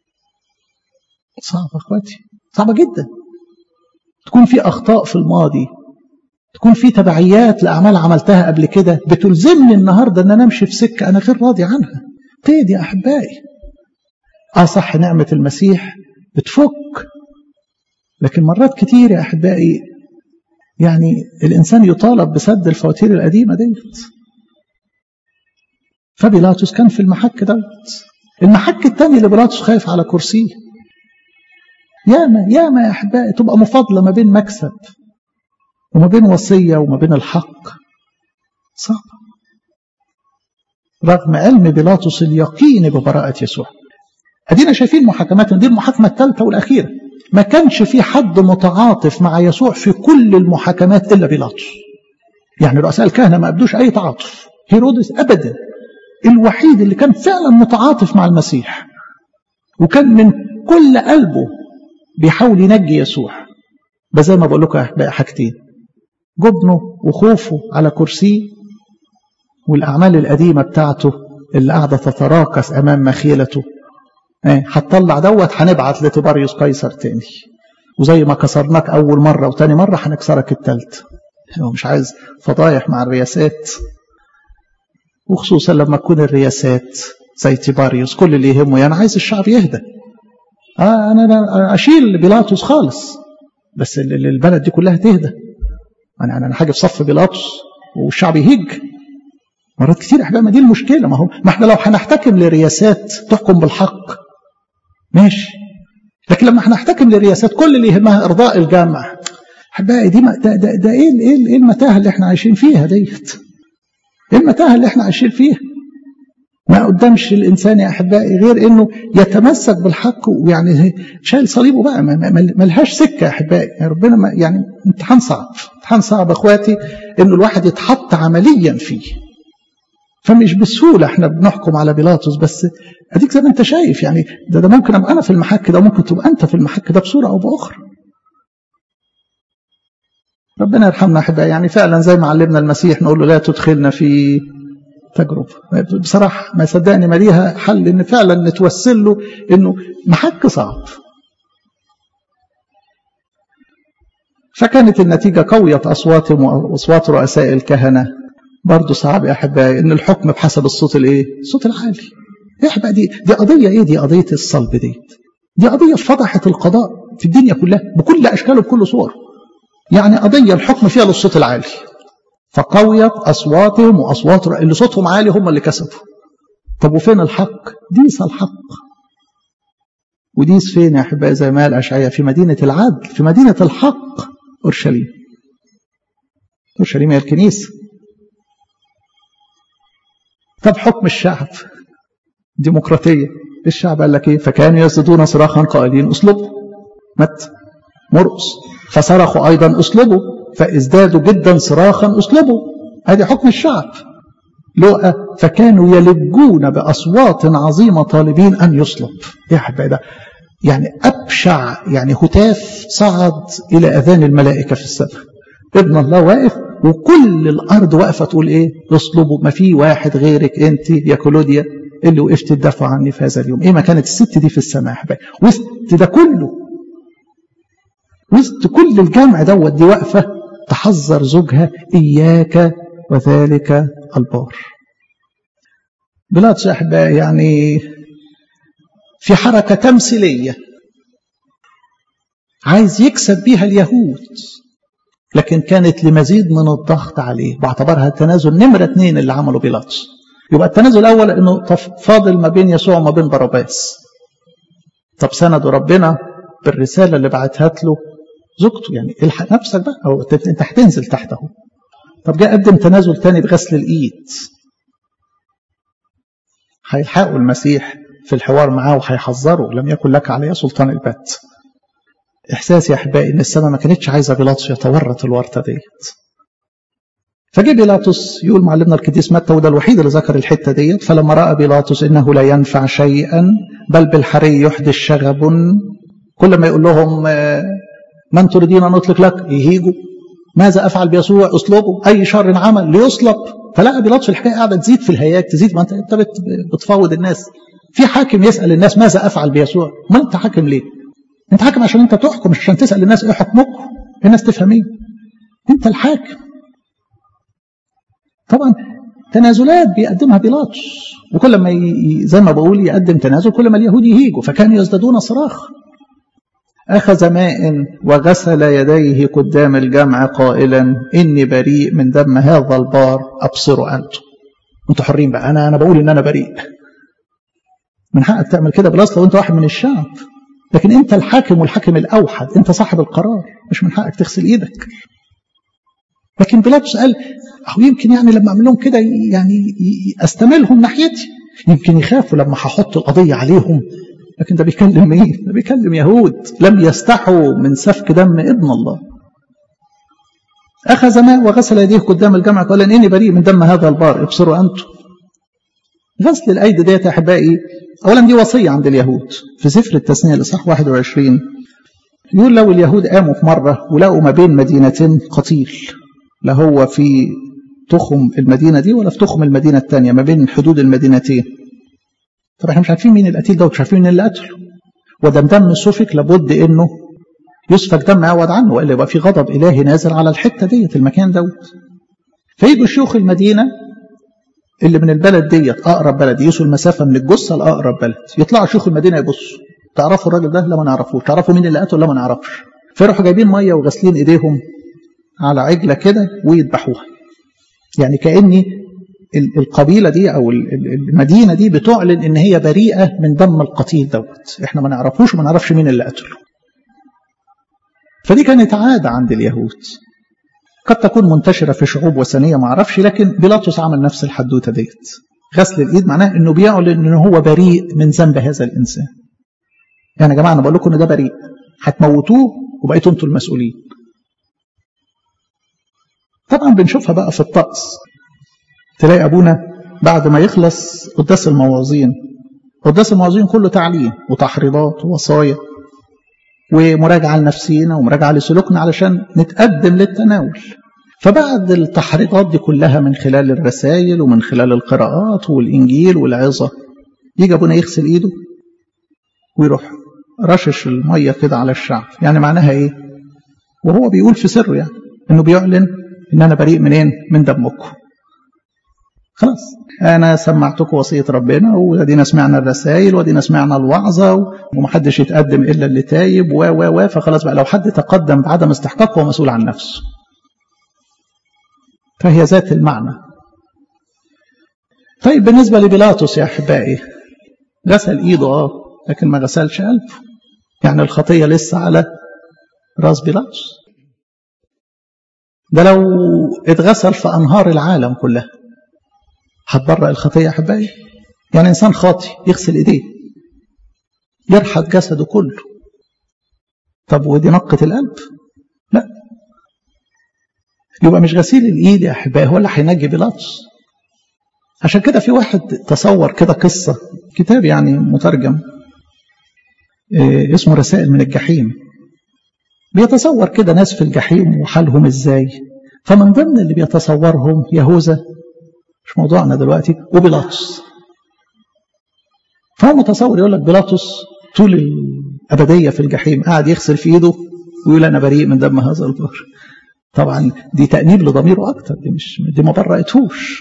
صعبة اخواتي، صعبة جدا. تكون في أخطاء في الماضي، تكون في تبعيات لأعمال عملتها قبل كده بتلزمني النهاردة أن أنا أمشي في سكة أنا غير راضي عنها. قيد يا أحبائي. آه صح نعمة المسيح بتفك، لكن مرات كتير يا أحبائي يعني الإنسان يطالب بسد الفواتير القديمة ديت. فبيلاطس كان في المحك دوت. المحك الثاني اللي بيلاطس خايف على كرسيه. ياما ياما يا أحبائي تبقى مفاضلة ما بين مكسب وما بين وصية وما بين الحق. صعب رغم علم بيلاطس اليقين ببراءة يسوع. أدينا شايفين محاكمات، دي المحاكمة الثالثة والأخيرة. ما كانش في حد متعاطف مع يسوع في كل المحاكمات إلا بيلاطس. يعني رؤساء الكهنة ما أبدوش أي تعاطف، هيرودس أبدا الوحيد اللي كان فعلا متعاطف مع المسيح وكان من كل قلبه بيحاول ينجي يسوع. بس زي ما بقول لكم بقى حاجتين، جبنه وخوفه على كرسيه والأعمال القديمة بتاعته اللي قاعدة تتراكس أمام مخيلته. هتطلع دوت هنبعت لتباريوس قيصر تاني، وزي ما كسرناك أول مرة وتاني مرة هنكسرك التالت. هو مش عايز فضايح مع الرياسات، وخصوصا لما تكون الرياسات زي تباريوس كل اللي يهمه يعني عايز الشعب يهدى. آه أنا أشيل بيلاطس خالص بس البلد دي كلها تهدى. أنا أنا حاجة في صف بيلاطس والشعب يهج. مرات كتير أحباب ما دي المشكلة. ما هو ما إحنا لو هنحتكم لرياسات تحكم بالحق ماشي، لكن لما هنحتكم لرياسات كل اللي يهمها إرضاء الجامع أحبائي دي ما ده, ده, ده إيه إيه إيه المتاهة اللي إحنا عايشين فيها ديت؟ إيه المتاهة اللي إحنا عايشين فيها؟ ما قدامش الإنسان يا أحبائي غير إنه يتمسك بالحق، ويعني شايل صليبه بقى ملهاش سكة يا أحبائي. يعني ربنا ما يعني امتحان صعب، امتحان صعب أخواتي إنه الواحد يتحط عمليا فيه. فمش بسهولة احنا بنحكم على بيلاطس، بس اديك زي ما انت شايف يعني ده, ده ممكن ابقى انا في المحك ده، ممكن تبقى انت في المحك ده بصورة او باخرى. ربنا يرحمنا احبائي، يعني فعلا زي ما علمنا المسيح نقول له لا تدخلنا في تجربة. بصراحة ما صدقني ما ليها حل ان فعلا نتوسل له انه محك صعب. فكانت النتيجة قوية أصواتهم وأصوات رؤساء الكهنة. برضو صعب يا أحبائي إن الحكم بحسب الصوت الإيه؟ الصوت العالي. يا أحبائي دي دي قضية إيه؟ دي قضية الصلب دي. دي قضية فضحت القضاء في الدنيا كلها بكل أشكاله بكل صور. يعني قضية الحكم فيها للصوت العالي. فقويت أصواتهم وأصوات اللي صوتهم عالي هم اللي كسبوا. طب وفين الحق؟ ديس الحق. وديس فين يا أحبائي؟ زي ما قال أشعياء في مدينة العدل، في مدينة الحق أورشليم. أورشليم هي الكنيسة. طب حكم الشعب ديمقراطية، الشعب قال لك إيه؟ فكانوا يصدون صراخا قائلين أسلبوا. مت مرقس فصرخوا أيضا أسلبوا، فازدادوا جدا صراخا أسلبوا. هذه حكم الشعب. لوقا فكانوا يلجون بأصوات عظيمة طالبين أن يصلب. يا حبايبي ده يعني أبشع يعني هتاف صعد إلى أذان الملائكة في السماء. ابن الله واقف وكل الأرض واقفة تقول إيه؟ اصلبوا، ما في واحد غيرك أنت يا كلوديا اللي وقفت تدافع عني في هذا اليوم. إيه ما كانت الست دي في السماء يا حبايبي؟ وسط ده كله، وسط كل الجمع دوت دي واقفة تحذر زوجها إياك وذلك البار. بيلاطس يا أحبائي يعني في حركة تمثيلية عايز يكسب بيها اليهود، لكن كانت لمزيد من الضغط عليه، باعتبارها التنازل نمرة اثنين اللي عمله بيلاطس. يبقى التنازل الأول إنه فاضل ما بين يسوع وما بين باراباس. طب سندوا ربنا بالرسالة اللي بعتها له زوجته، يعني الحق نفسك بقى أو أنت هتنزل تحته. طب جاء قدم تنازل تاني بغسل الإيد. هيلحقوا المسيح في الحوار معاه وهيحذروا لم يكن لك عليه سلطان البت. إحساس يا أحبائي إن السماء ما كانتش عايزة بيلاطس يتورط الورطة ديت. فجاء بيلاطس يقول معلمنا القديس متى، وده الوحيد اللي ذكر الحتة ديت، فلما رأى بيلاطس إنه لا ينفع شيئا بل بالحري يحدث شغب، كل ما يقول لهم من تريدين أن نطلق لك يهيجوا، ماذا أفعل بيسوع؟ اصلبوا، أي شر عمل ليصلب. فلقى بيلاطس الحكاية قاعدة تزيد في الهياج تزيد، ما أنت أنت بتفاوض الناس. في حاكم يسأل الناس ماذا أفعل بيسوع؟ ما أنت حاكم ليه؟ أنت حاكم عشان أنت تحكم، مش عشان تسأل الناس إيه حكمكم. الناس تفهم إيه؟ أنت الحاكم. طبعا تنازلات بيقدمها بيلاطس، وكل ما ي... زي ما بقول يقدم تنازل كل ما اليهود يهيجوا، فكانوا يزدادون صراخ. أخذ ماء وغسل يديه قدام الجمع قائلا إني بريء من دم هذا البار، أبصروا أنتم. أنتوا حرين بقى، أنا أنا بقول إن أنا بريء. من حقك تعمل كده بالأصل لو أنت واحد من الشعب، لكن أنت الحاكم والحاكم الأوحد، أنت صاحب القرار، مش من حقك تغسل إيدك. لكن بيلاطس قال أو يمكن يعني لما أعمل لهم كده يعني أستملهم ناحيتي، يمكن يخافوا لما هحط القضية عليهم. لكن ده بيكلم مين؟ ده بيكلم يهود لم يستحوا من سفك دم ابن الله. أخذ ماء وغسل يديه قدام الجمع قال إني بريء من دم هذا البار، ابصروا أنتم. غسل الأيدي ديت يا أحبائي أولا دي وصية عند اليهود في سفر التثنية الإصحاح واحد وعشرين، يقول لو اليهود قاموا في مرة ولقوا ما بين مدينتين قتيل، لا هو في تخم المدينة دي ولا في تخم المدينة الثانية، ما بين حدود المدينتين. طب احنا مش عارفين مين القتيل ده ومش عارفين مين اللي قتله، ودم دم سفك لابد انه يسفك دم عوض عنه، والا يبقى في غضب الهي نازل على الحته ديت المكان دوت. فيجوا شيوخ المدينه اللي من البلد ديت اقرب بلد، يقيسوا المسافه من الجثه لاقرب بلد، يطلعوا شيوخ المدينه يبصوا، تعرفوا الراجل ده؟ لا ما نعرفوش. تعرفوا مين اللي قتله؟ لا ما نعرفش. فيروحوا جايبين ميه وغاسلين ايديهم على عجله كده ويذبحوها، يعني كاني القبيلة دي أو المدينة دي بتعلن إن هي بريئة من دم القتيل دوت، إحنا ما نعرفوش وما نعرفش مين اللي قتله. فدي كانت عادة عند اليهود، قد تكون منتشرة في شعوب وثنية ما أعرفش، لكن بيلاطس عمل نفس الحدوتة ديت. غسل الإيد معناه إنه بيعلن إنه هو بريء من ذنب هذا الإنسان. يعني يا جماعة أنا بقول لكم إن ده بريء، هتموتوه وبقيتوا أنتوا المسؤولين. طبعا بنشوفها بقى في الطقس، تلاقي أبونا بعد ما يخلص قداس المواعظين. قداس المواعظين كله تعليم وتحريضات ووصايا ومراجعة لنفسينا ومراجعة لسلوكنا علشان نتقدم للتناول. فبعد التحريضات دي كلها من خلال الرسائل ومن خلال القراءات والإنجيل والعظة، يجي أبونا يغسل إيده ويروح رشش المية كده على الشعب. يعني معناها إيه؟ وهو بيقول في سره يعني إنه بيعلن إن أنا بريء منين؟ من دمكم. خلاص أنا سمعتكم وصية ربنا، ودينا سمعنا الرسائل، ودينا سمعنا الوعظة، ومحدش يتقدم إلا اللي تايب و و و فخلاص بقى لو حد تقدم بعدم استحقاق هو مسؤول عن نفسه. فهي ذات المعنى. طيب بالنسبة لبيلاطس يا أحبائي، غسل إيده آه لكن ما غسلش قلبه. يعني الخطية لسه على راس بيلاطس. ده لو اتغسل في أنهار العالم كلها هتبرأ الخطية يا أحبائي. يعني إنسان خاطي يغسل إيديه يرحل جسده كله. طب ودي نقة القلب؟ لا. يبقى مش غسيل الإيد يا أحبائي هو اللي هينجي بيلاطس. عشان كده في واحد تصور كده قصة، كتاب يعني مترجم اسمه رسائل من الجحيم، بيتصور كده ناس في الجحيم وحالهم ازاي. فمن ضمن اللي بيتصورهم يهوذا، مش موضوعنا دلوقتي، وبيلاطس. فهو متصور يقول لك بيلاطس طول الأبدية في الجحيم قاعد يغسل في ايده ويقول أنا بريء من دم هذا البار. طبعا دي تأنيب لضميره أكتر، دي مش دي ما برأتهوش.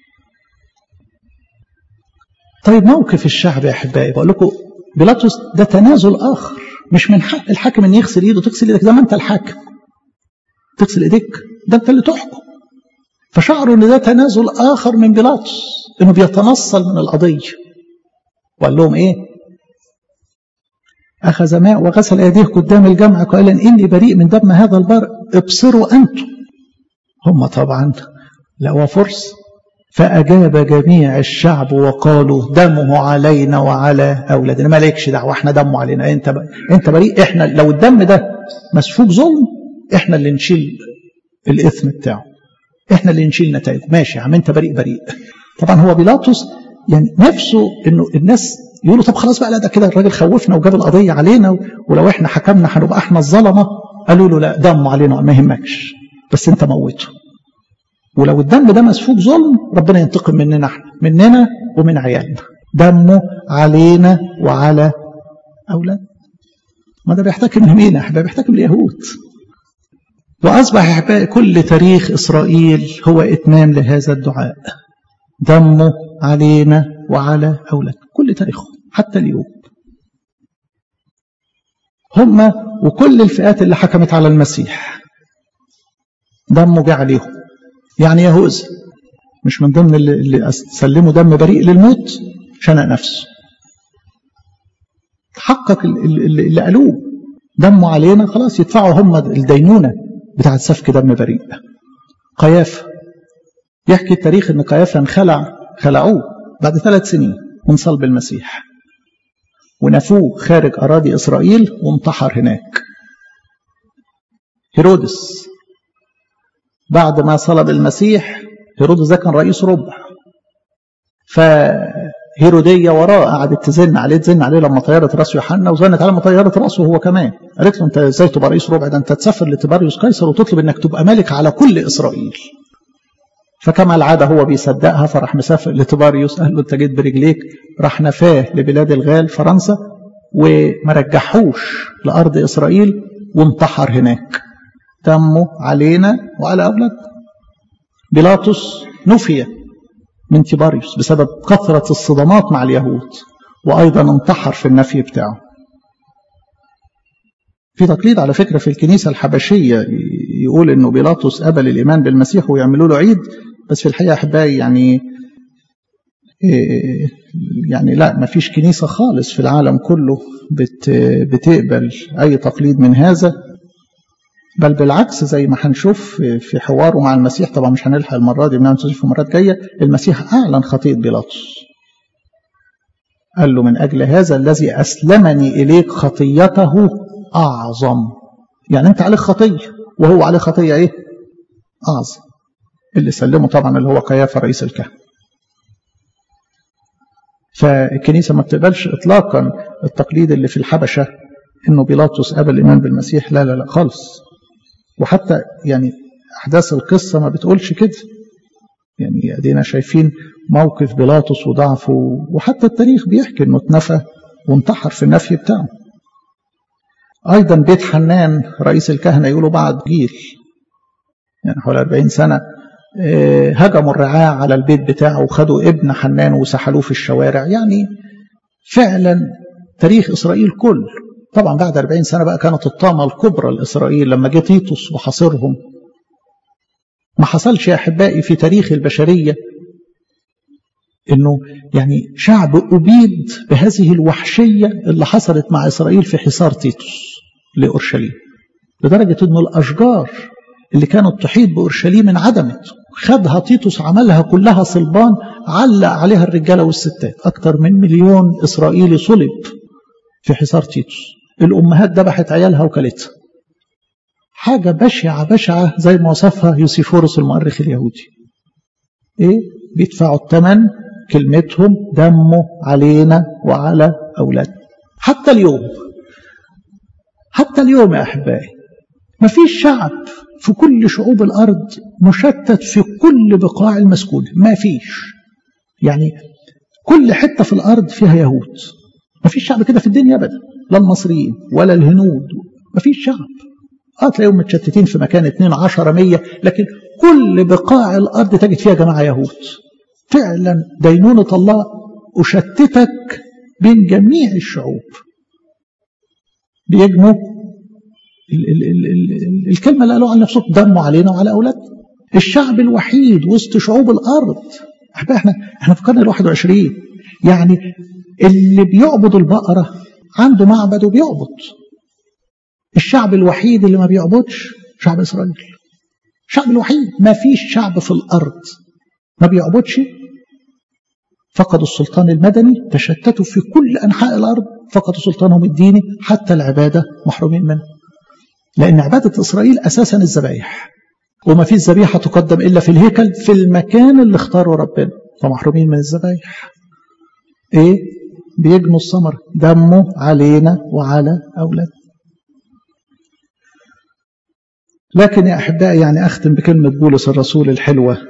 طيب موقف الشعب يا أحبائي، بقول لكم بيلاطس ده تنازل آخر. مش من حق الحاكم أن يغسل إيده، تغسل إيدك زي ما أنت الحاكم تغسل إيديك، ده أنت اللي تحكم. فشعروا أن ده تنازل آخر من بيلاطس، أنه بيتنصل من القضية. وقال لهم إيه؟ أخذ ماء وغسل أيديه قدام الجمع قائلا إني بريء من دم هذا البار، ابصروا أنتم. هم طبعا لقوا فرصة، فأجاب جميع الشعب وقالوا دمه علينا وعلى أولادنا. ما لكش دعوة، احنا دمه علينا، انت انت بريء. احنا لو الدم ده مسفوك ظلم احنا اللي نشيل الإثم بتاعه، احنا اللي نشيل نتائجه. ماشي يا عم انت بريء بريء. طبعا هو بيلاطس يعني نفسه انه الناس يقولوا طب خلاص بقى، لا ده كده الراجل خوفنا وجاب القضية علينا، ولو احنا حكمنا هنبقى احنا الظلمة. قالوا له لا، دمه علينا ما يهمكش، بس انت موته. ولو الدم ده مسفوك ظلم ربنا ينتقم مننا احنا، مننا ومن عيالنا. دمه علينا وعلى أولاد. ما ده بيحتكم لمين يا أحبائي؟ بيحتكم اليهود. وأصبح يا أحبائي كل تاريخ إسرائيل هو إتمام لهذا الدعاء. دمه علينا وعلى أولاد، كل تاريخه حتى اليوم. هم وكل الفئات اللي حكمت على المسيح دمه جه عليهم. يعني يهوذا مش من ضمن اللي سلموا دم بريء للموت، شنق نفسه. حقق اللي قالوه، دمه علينا، خلاص يدفعوا هم الدينونة بتاعة سفك دم بريء. قيافة يحكي التاريخ ان قيافة انخلع خلعوه بعد ثلاث سنين من صلب المسيح، ونفوه خارج أراضي إسرائيل وانتحر هناك. هيرودس بعد ما صلب المسيح، هيرودس ده كان رئيس ربع، فهيرودية وراه قعدت تزن عليه تزن عليه لما طيرت راس يوحنا، وزنت على ما طيرت راسه هو كمان. قالت له انت ازاي تبقى رئيس ربع؟ ده انت تسافر لتباريوس قيصر وتطلب انك تبقى ملك على كل إسرائيل. فكما العادة هو بيصدقها، فراح مسافر لتباريوس، قال له انت جيت برجليك. راح نفاه لبلاد الغال فرنسا وما رجحوش لأرض إسرائيل وانتحر هناك. دمه علينا وعلى أولاد. بيلاطس نفي من تباريوس بسبب كثرة الصدمات مع اليهود، وأيضا انتحر في النفي بتاعه. في تقليد على فكرة في الكنيسة الحبشية يقول إنه بيلاطس قبل الإيمان بالمسيح ويعملوا له عيد، بس في الحقيقة أحبائي يعني يعني لا، ما فيش كنيسة خالص في العالم كله بت بتقبل أي تقليد من هذا، بل بالعكس زي ما هنشوف في حواره مع المسيح. طبعا مش هنلحق المرة دي، بنعمل في مرات جاية. المسيح أعلن خطية بيلاطس، قال له من أجل هذا الذي أسلمني إليك خطيته أعظم. يعني أنت عليك خطية وهو عليه خطية إيه؟ أعظم. اللي سلمه طبعا اللي هو قيافة رئيس الكهنة. فالكنيسة ما بتقبلش إطلاقا التقليد اللي في الحبشة إنه بيلاطس قبل الإيمان بالمسيح. لا لا لا خالص. وحتى يعني أحداث القصة ما بتقولش كده. يعني أدينا شايفين موقف بيلاطس وضعفه، وحتى التاريخ بيحكي إنه اتنفى وانتحر في النفي بتاعه. أيضا بيت حنان رئيس الكهنة يقولوا بعد جيل يعني حوالي أربعين سنة هجموا الرعاة على البيت بتاعه وخدوا ابن حنان وسحلوه في الشوارع. يعني فعلا تاريخ إسرائيل كله. طبعا بعد أربعين سنة بقى كانت الطامة الكبرى لإسرائيل لما جه تيتوس وحاصرهم. ما حصلش يا أحبائي في تاريخ البشرية إنه يعني شعب أبيد بهذه الوحشية اللي حصلت مع إسرائيل في حصار تيتوس لأورشليم، لدرجة إنه الأشجار اللي كانت تحيط بأورشليم انعدمت، خدها تيتوس عملها كلها صلبان، علق عليها الرجالة والستات. أكتر من مليون إسرائيلي صلب في حصار تيتوس. الأمهات ذبحت عيالها وكلتها. حاجة بشعة بشعة زي ما وصفها يوسيفورس المؤرخ اليهودي. إيه؟ بيدفعوا الثمن، كلمتهم دمه علينا وعلى أولادنا. حتى اليوم حتى اليوم يا أحبائي ما فيش شعب في كل شعوب الأرض مشتت في كل بقاع المسكونة. ما فيش. يعني كل حتة في الأرض فيها يهود. ما فيش شعب كده في الدنيا أبدا، لا المصريين ولا الهنود. ما فيش شعب. اه تلاقيهم متشتتين في مكان اتنين عشرة مية، لكن كل بقاع الأرض تجد فيها جماعة يهود. فعلا دينونة الله أشتتك بين جميع الشعوب. بيجموا ال ال ال ال الكلمة اللي قالوا عن نفسهم دموا علينا وعلى أولادنا. الشعب الوحيد وسط شعوب الأرض. احنا احنا في القرن الواحد وعشرين. يعني اللي بيعبد البقرة عنده معبد وبيعبد. الشعب الوحيد اللي ما بيعبدش شعب إسرائيل. الشعب الوحيد. ما فيش شعب في الأرض ما بيعبدش. فقدوا السلطان المدني، تشتتوا في كل أنحاء الأرض، فقدوا سلطانهم الديني، حتى العبادة محرومين منه. لأن عبادة إسرائيل أساسا الذبائح، وما فيش ذبيحة تقدم إلا في الهيكل في المكان اللي اختاره ربنا، فمحرومين من الذبائح. إيه؟ بيجنوا الثمر، دمه علينا وعلى أولادنا. لكن يا أحبائي يعني أختم بكلمة بولس الرسول الحلوة.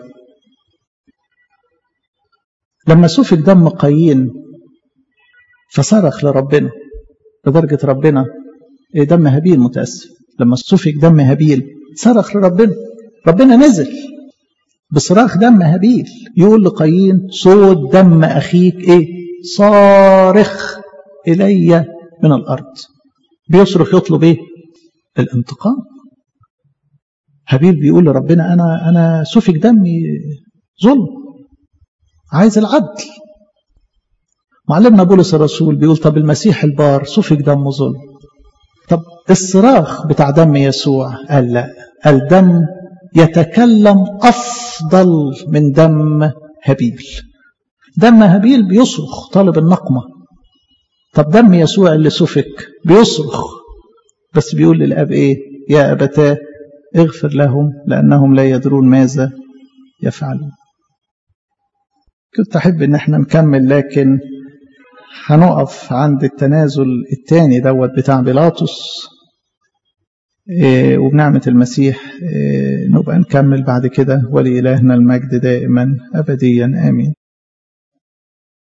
لما سفك دم قايين فصرخ لربنا، لدرجة ربنا إيه دم هابيل متأسف. لما سفك دم هابيل صرخ لربنا، ربنا نزل بصراخ دم هابيل يقول لقايين صوت دم أخيك إيه صارخ إلي من الأرض. بيصرخ يطلب إيه؟ الانتقام. هابيل بيقول لربنا أنا أنا سفك دمي ظلم، عايز العدل. معلمنا بولس الرسول بيقول طب المسيح البار سفك دمه ظلم، طب الصراخ بتاع دم يسوع قال لا، الدم يتكلم أفضل من دم هابيل. دم هابيل بيصرخ طالب النقمة، طب دم يسوع اللي سفك بيصرخ بس بيقول للأب إيه؟ يا أبتاه اغفر لهم لأنهم لا يدرون ماذا يفعلون. كنت أحب إن احنا نكمل، لكن هنقف عند التنازل الثاني دوت بتاع بيلاطس، إيه وبنعمة المسيح إيه نبقى نكمل بعد كده. ولإلهنا المجد دائما أبديا آمين.